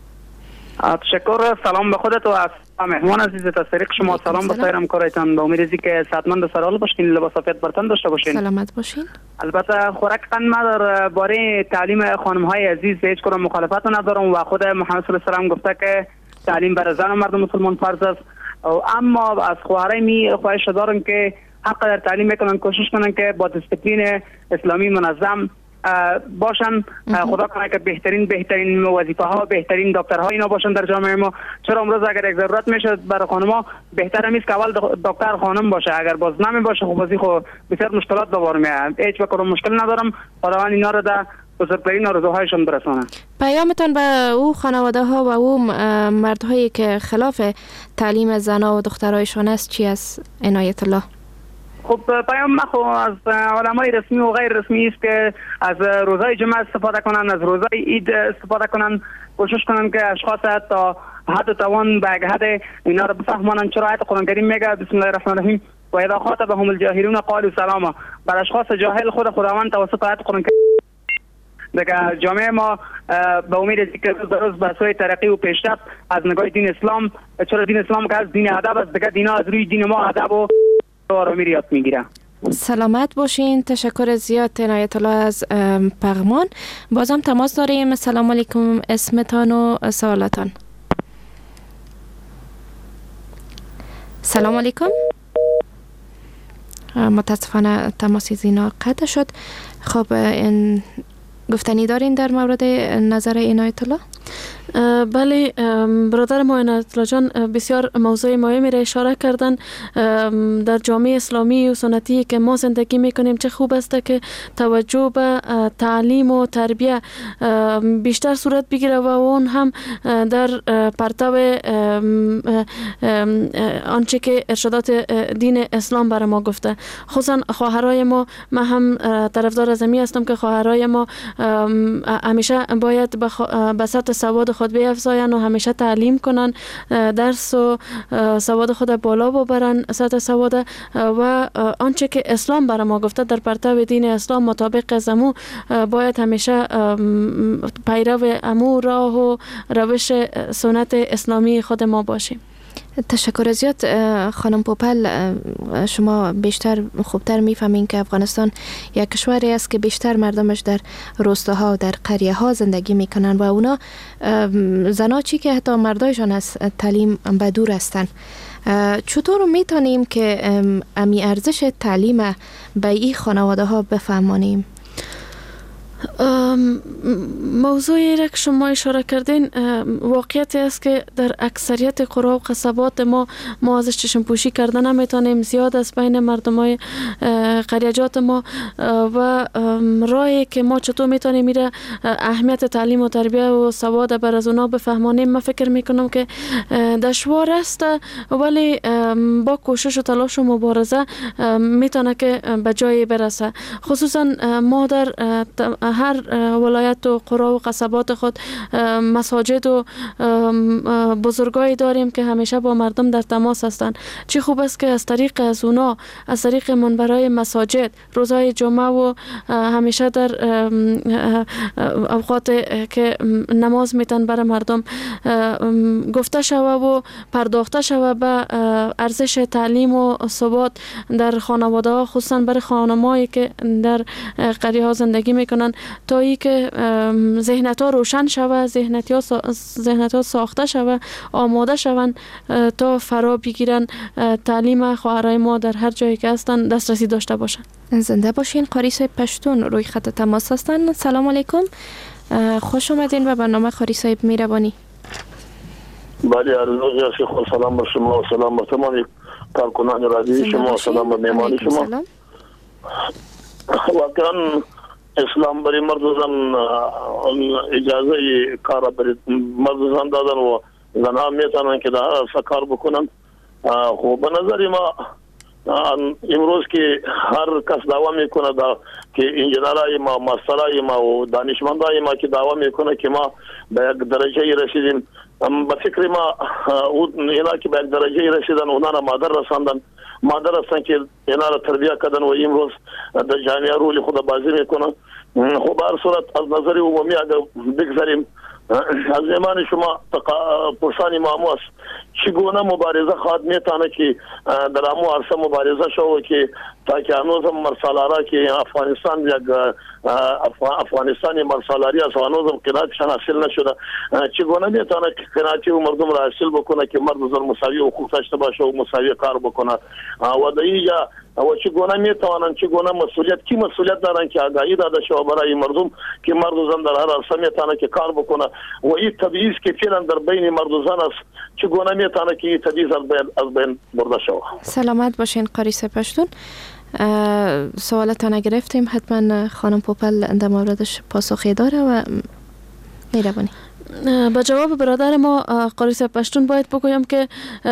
تشکر. سلام به خودت و از مهمان عزیز از طریق شما. سلام به سایر همکارایتان. با امید از اینکه صحتمند و سرحال باشین، لباس سفید برتن داشته باشین. سلامت باشین. البته خوراک قند ما در باره تعلیم خانم های عزیز هیچ کدام مخالفت ندارم و خود محمد صلی الله علیه و آله گفته که تعلیم برای زن و مرد مسلمان فرض است، اما از خواهرای می خواهش دارم که حق در تعلیم میکنن، کوشش کنن که با دیسپلین اسلامی منظم باشن. خدا کنه که بهترین بهترین وظیفه ها، بهترین دکترها اینا باشن در جامعه ما. چرا امروز اگر یک ضرورت میشه برای خانم‌ها، بهتر میشه که اول دکتر خانم باشه. اگر باز نمی باشه خب بازی خب بسیار مشکلات به بار میاد. هیچ وقت مشکل ندارم. خداوند اینا رو در بزرگترین آرزوهایشان برسونه. پیامتان به او خانواده ها و او مردهایی که خلاف تعلیم زنها و دخترایشان است چی است عنایت الله؟ خب پیام ما خو از علمای رسمی و غیر رسمی است که از روزهای جمعه استفاده کنن، از روزهای عید استفاده کنن، کوشش کنن که اشخاص تا حد توان به یک حد اینا رو بفهمانن. چرا آیت قرآن کریم میگه بسم الله الرحمن الرحیم و اذا خاطبهم الجاهلون قالوا سلاما. بر اشخاص جاهل خود خداوند توسط آیت قرآن کریم دیگه جامعه ما به امید از اینکه روز به روز به سوی ترقی و پیشرفت از نگاه دین اسلام، چرا دین اسلام که از دین ادب است، دیگه دینا از روی دین ما ادب و آرامی یاد میگیره. سلامت باشین. تشکر زیاد عنایت الله از پغمان. بازم تماس داریم. السلام علیکم، اسمتان و سوالتان. سلام علیکم. متاسفانه تماس زینا قطع شد. خب این گفتنی دارین در مورد نظر عنایت الله؟ بله برادر ما عنایت الله جان بسیار موضوع مهمی را اشاره کردن. در جامعه اسلامی و سنتی که ما زندگی میکنیم چه خوب است که توجه به تعلیم و تربیه بیشتر صورت بگیره و اون هم در پرتو آنچه که ارشادات دین اسلام برای ما گفته. خصوصا خواهرای ما، من هم طرفدار از این هستم که خواهرای ما همیشه باید به سطح سواد خود بیافزاین و همیشه تعلیم کنن، درس و سواد خود بالا ببرن، سطح سواد و آنچه که اسلام بر ما گفته در پرتو دین اسلام مطابق زمو باید همیشه پیرو امو راه و روش سنت اسلامی خود ما باشیم. تشکر زیاد خانم پوپل. شما بیشتر خوبتر میفهمین که افغانستان یک کشوری است که بیشتر مردمش در روستاها و در قریه ها زندگی میکنن و اونا زنا چی که حتی مردایشان از تعلیم به دور هستن. چطور میتونیم که امی ارزش تعلیم به این خانواده ها بفهمانیم؟ موضوعی را که شما اشاره کردین واقعیتی است که در اکثریت قرى و قصبات ما ما ازش چشم پوشی کرده نمیتونیم. زیاد از بین مردم های قریجات ما و راهی که ما چطور میتونیم میره اهمیت تعلیم و تربیه و سواد بر از اونا بفهمانیم، من فکر میکنم که دشوار است، ولی با کوشش و تلاش و مبارزه میتونه که به جایی برسه. خصوصا ما در هر ولایت و قرى و قصبات خود مساجد و بزرگایی داریم که همیشه با مردم در تماس هستند. چه خوب است که از طریق از اونا، از طریق منبرهای مساجد روزهای جمعه و همیشه در اوقات که نماز میتن برای مردم گفته شوه و پرداخته شوه به ارزش تعلیم و ثبات در خانواده ها، خصوصا برای خانمایی که در قریه ها زندگی میکنن، تا ای که ذهنیت ها روشن شوه، ذهنیت ها ساخته شوه، آماده شوند تا فرا بگیرن تعلیم خواهرای ما در هر جایی که هستن دسترسی داشته باشن. زنده باشین. قاری صاحب پشتون روی خط تماس هستن. سلام علیکم، خوش اومدین به برنامه قاری صاحب میربانی. بله عرض شیخ، سلام بر شما و سلام بر تمام کارکنان رادیوی شما و سلام بر مهمانی شما. واقعا اسلام برای مردان اجازه کار برای مردان دادن و زنها میتونن که در کار بکنن. خب به نظر ما امروز که هر کس دعوا میکنه دا که انجینرای ما، ماسترای ما و دانشمندای ما که دعوا میکنه که ما به یک درجه رسیدیم، به فکر ما اینا که به یک درجه رسیدن اونا را مادر رساندن، مادر هستن که اینا را تربیه کردن و امروز در جامعه رولی خود بازی میکنن. خب هر صورت از نظر عمومی اگر بگذاریم، از زمان شما پرسانی مامو است چگونه مبارزه خواهد میتونه که در امو عرصه مبارزه شو که تا که هنوز هم مرسالارا که افغانستان یک افغانستانی مرسالاری است و هنوز هم قناعتشان حاصل نشده، چگونه میتونه که قناعتی و مردم را حاصل بکنه که مرد زن مساوی حقوق داشته باشه و مساوی کار بکنه و در اینجا و چگونه میتوانند، چگونه مسئولیت کی مسئولیت دارن که آگاهی داده شود برای مردم که مرد و زن در هر عرصه میتونه که کار بکنه و این تبعیض که فعلا در بین مرد و زن است چگونه میتونه که این تبعیض از بین برده شود. سلامت باشین قاری صاحب پشتون. سوالتان گرفتیم، حتما خانم پوپل در موردش پاسخی داره و میروانی. به جواب برادر ما قاری صاحب پشتون باید بگویم که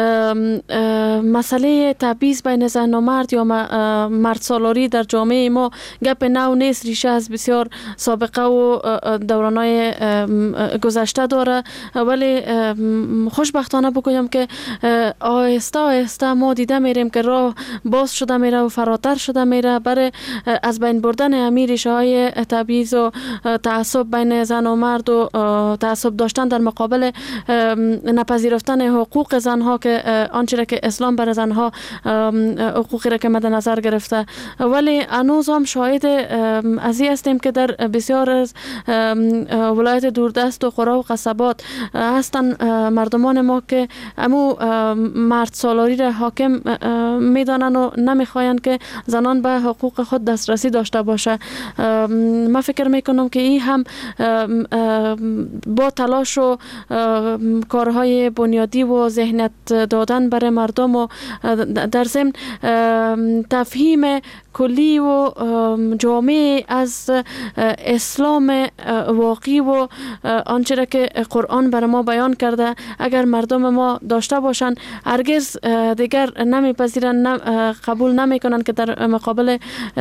مسئله تبعیض بین زن و مرد یا مرد سالاری در جامعه ما گپ نو نیست، ریشه از بسیار سابقه و دورانهای گذشته داره، ولی خوشبختانه بگویم که آهسته آهسته ما دیده میریم که راه باز شده میره و فراتر شده میره برای از بین بردن همین ریشه های تبعیض و تعصب بین زن و مرد و تعصب داشتن در مقابل نپذیرفتن حقوق زنها که آنچه را که اسلام بر زنها حقوقی را که مد نظر گرفته. ولی هنوز هم شاهد ازی هستیم که در بسیار از ولایت دوردست و قرى و قصبات هستن مردمان ما که امو مرد سالاری را حاکم میدانن و نمیخواین که زنان به حقوق خود دسترسی داشته باشه. من فکر میکنم که این هم با تلاش و کارهای بنیادی و ذهنیت دادن برای مردم و در ضمن تفهیم کلی و جامع از اسلام واقعی و آنچه را که قرآن بر ما بیان کرده اگر مردم ما داشته باشند هرگز دیگر نمیپذیرن، قبول نمیکنن که در مقابل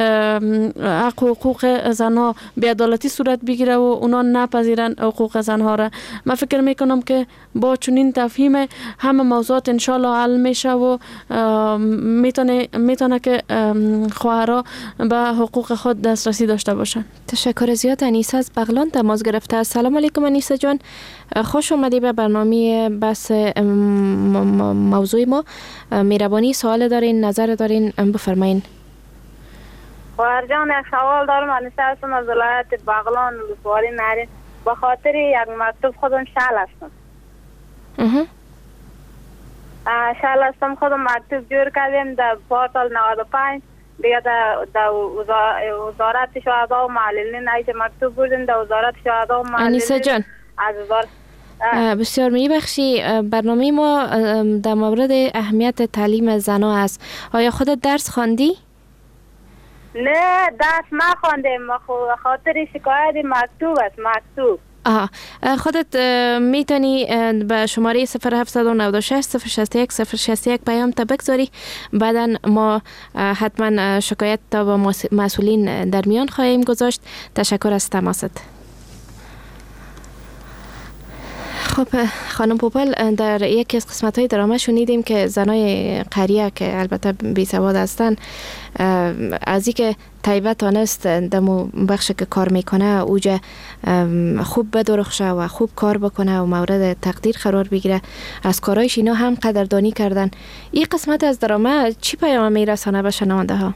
حق و حقوق زنها بی‌عدالتی صورت بگیره و اونا نپذیرن حقوق زنها را. میخوره. من فکر میکنم که با چنین تفهیم همه موضوعات انشالله حل میشه و میتونه میتونه که خواهرها به حقوق خود دسترسی داشته باشن. تشکر زیاد. انیسه از بغلان تماس گرفته. سلام علیکم انیسه جان، خوش اومدی به برنامه بس موضوع ما. مهربانی سوال دارین، نظر دارین، بفرمایین. خواهر جان یک سوال دارم. انیسه هستم از ولایت بغلان ولسوالی نرین. به خاطر یک مکتوب خودم شل هستم. شل هستم خودم مکتوب جور کردیم در پورتال نود و پنج دیگه در وزارت شهدا و معلولین ایت مکتوب بودیم در وزارت شهدا و معلولین. انیسه جان از وزارت بسیار میبخشی، برنامه ما در مورد اهمیت تعلیم زنها است. آیا خودت درس خواندی؟ نه درس نخواندم، خاطر شکایت مکتوب است. مکتوب آها. خودت میتونی به شماره صفر هفت نه شش صفر شش یک صفر شش یک پیام تا بگذاری، بعدا ما حتما شکایت تا با مسئولین در میان خواهیم گذاشت. تشکر از تماست. خب خانم پوپل، در یکی از قسمت های درامه شنیدیم که زنای قریه که البته بی سواد هستن از این که طیبه تانست دمو بخش که کار میکنه اوجه خوب بدرخشه و خوب کار بکنه و مورد تقدیر قرار بگیره، از کارایش اینا هم قدردانی کردن. این قسمت از درامه چی پیام میرسانه به شنونده ها؟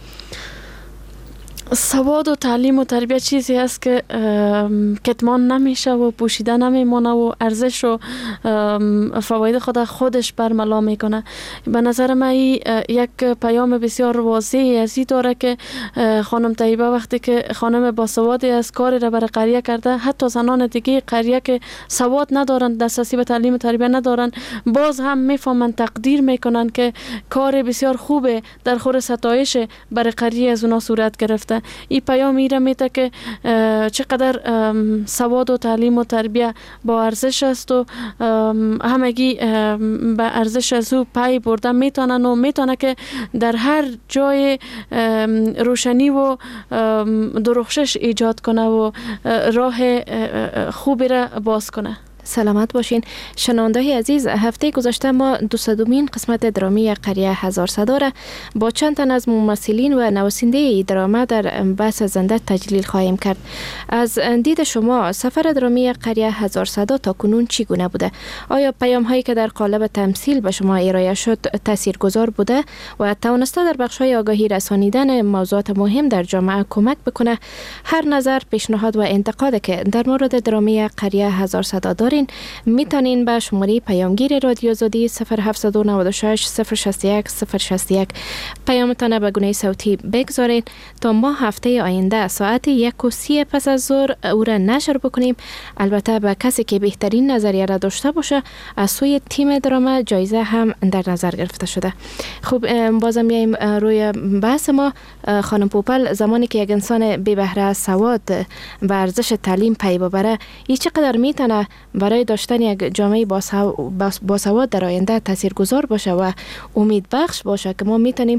سواد و تعلیم و تربیت چیزی است که کتمان نمیشه و پوشیده نمیمونه و ارزش و فواید خود خودش برملا میکنه. به نظر من یک پیام بسیار واضحی از این داره که خانم طیبه وقتی که خانم با سوادی از کاری را برای قریه کرده، حتی زنان دیگه قریه که سواد ندارن، دسترسی به تعلیم و تربیت ندارن، باز هم میفهمن، تقدیر میکنن که کار بسیار خوبه، در خور ستایش برای قریه از اونا صورت گرفته. این پیام میره میده که چقدر سواد و تعلیم و تربیت با ارزش است و همگی به ارزش از او پای برده میتونن و میتونه که در هر جای روشنی و درخشش ایجاد کنه و راه خوبی را باز کنه. سلامت باشین. شنونده عزیز، هفته گذشته ما دویستمین قسمت درامی قریه هزار صدا را با چند تن از ممثلین و نویسنده درامه در بحث زنده تجلیل خواهیم کرد. از دید شما سفر درامی قریه هزار صدا تا کنون چگونه بوده؟ آیا پیام هایی که در قالب تمثیل به شما ارائه شد تاثیرگذار بوده و توانسته در بخش های آگاهی رسانیدن موضوعات مهم در جامعه کمک بکنه؟ هر نظر، پیشنهاد و انتقاد که در مورد درامی قریه هزار صدا دارید میتونین به شماره پیامگیر رادیو آزادی صفر هفت نه شش صفر شش یک صفر شش یک پیامتان به گونه صوتی بگذارین تا ما هفته آینده ساعت یک و سی پس از ظهر او را نشر بکنیم. البته به کسی که بهترین نظریه را داشته باشه از سوی تیم درامه جایزه هم در نظر گرفته شده. خب بازم میایم روی بحث ما. خانم پوپل، زمانی که یک انسان بی بهره سواد و ارزش تعلیم پی ببره، این چقدر میتونه برای داشتن یک جامعه باسواد در آینده تاثیرگذار باشه و امید بخش باشه که ما میتونیم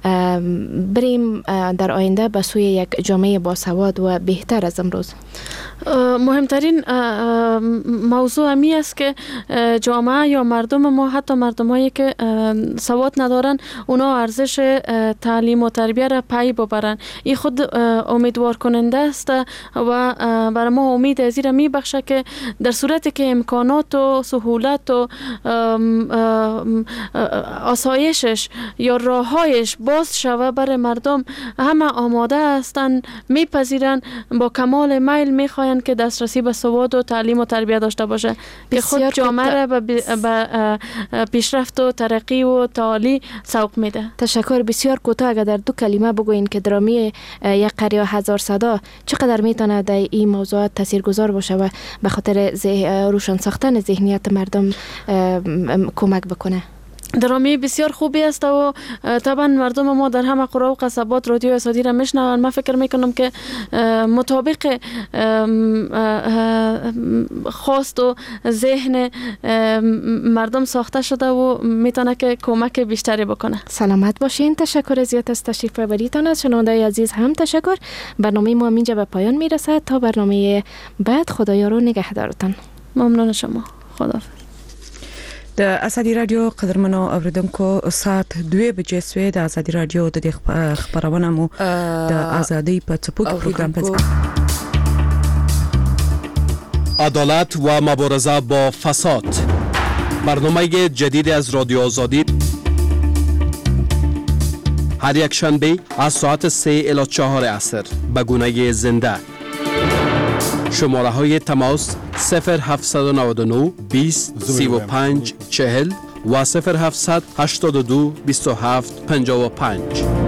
بریم در آینده به سوی یک جامعه باسواد و بهتر از امروز؟ مهمترین موضوع همی است که جامعه یا مردم ما، حتی مردمایی که سواد ندارن، اونا ارزش تعلیم و تربیت را پی ببرن. این خود امیدوار کننده است و برای ما امید از این را میبخشه که در صورتی که امکانات و سهولت و آسایشش یا راههایش باز شوه برای مردم، همه آماده هستند، میپذیرن، با کمال میل میخواین که دسترسی به سواد و تعلیم و تربیت داشته باشه که خود جامعه را به پیشرفت و ترقی و تعالی سوق میده. تشکر. بسیار کوتاه اگر در دو کلمه بگوین که درامی یک قریه هزار صدا چقدر میتونه در این موضوع تاثیرگذار باشه و به خاطر روشن ساختن ذهنیت مردم کمک بکنه؟ درامی بسیار خوبی است و طبعا مردم ما در همه قرا و قصبات رادیو آزادی را میشنون. من فکر میکنم که مطابق خواست و ذهن مردم ساخته شده و میتونه که کمک بیشتری بکنه. سلامت باشین. تشکر زیاد از تشریف ببریتان. از شنونده عزیز هم تشکر. برنامه ما اینجا به پایان میرسد. تا برنامه بعد، خدایا رو نگهدارتان. ممنون شما. خداحافظ. د ازادي رادیو قدرمنو اوریدونکو ساعت دوه بجې سوې د ازادي رادیو د خبرونه مو د ازادي په څپو کې پروګرام پېژ عدالت و مبارزه با فساد، برنامه جدید از رادیو آزادی هر یک شنبه از ساعت سه الی چهار عصر به گونه زنده. شماره های تماس صفر هفت نه نه بیست سی و پنج چهل و صفر هفت هشت دو بیست و هفت پنجاه و پنج.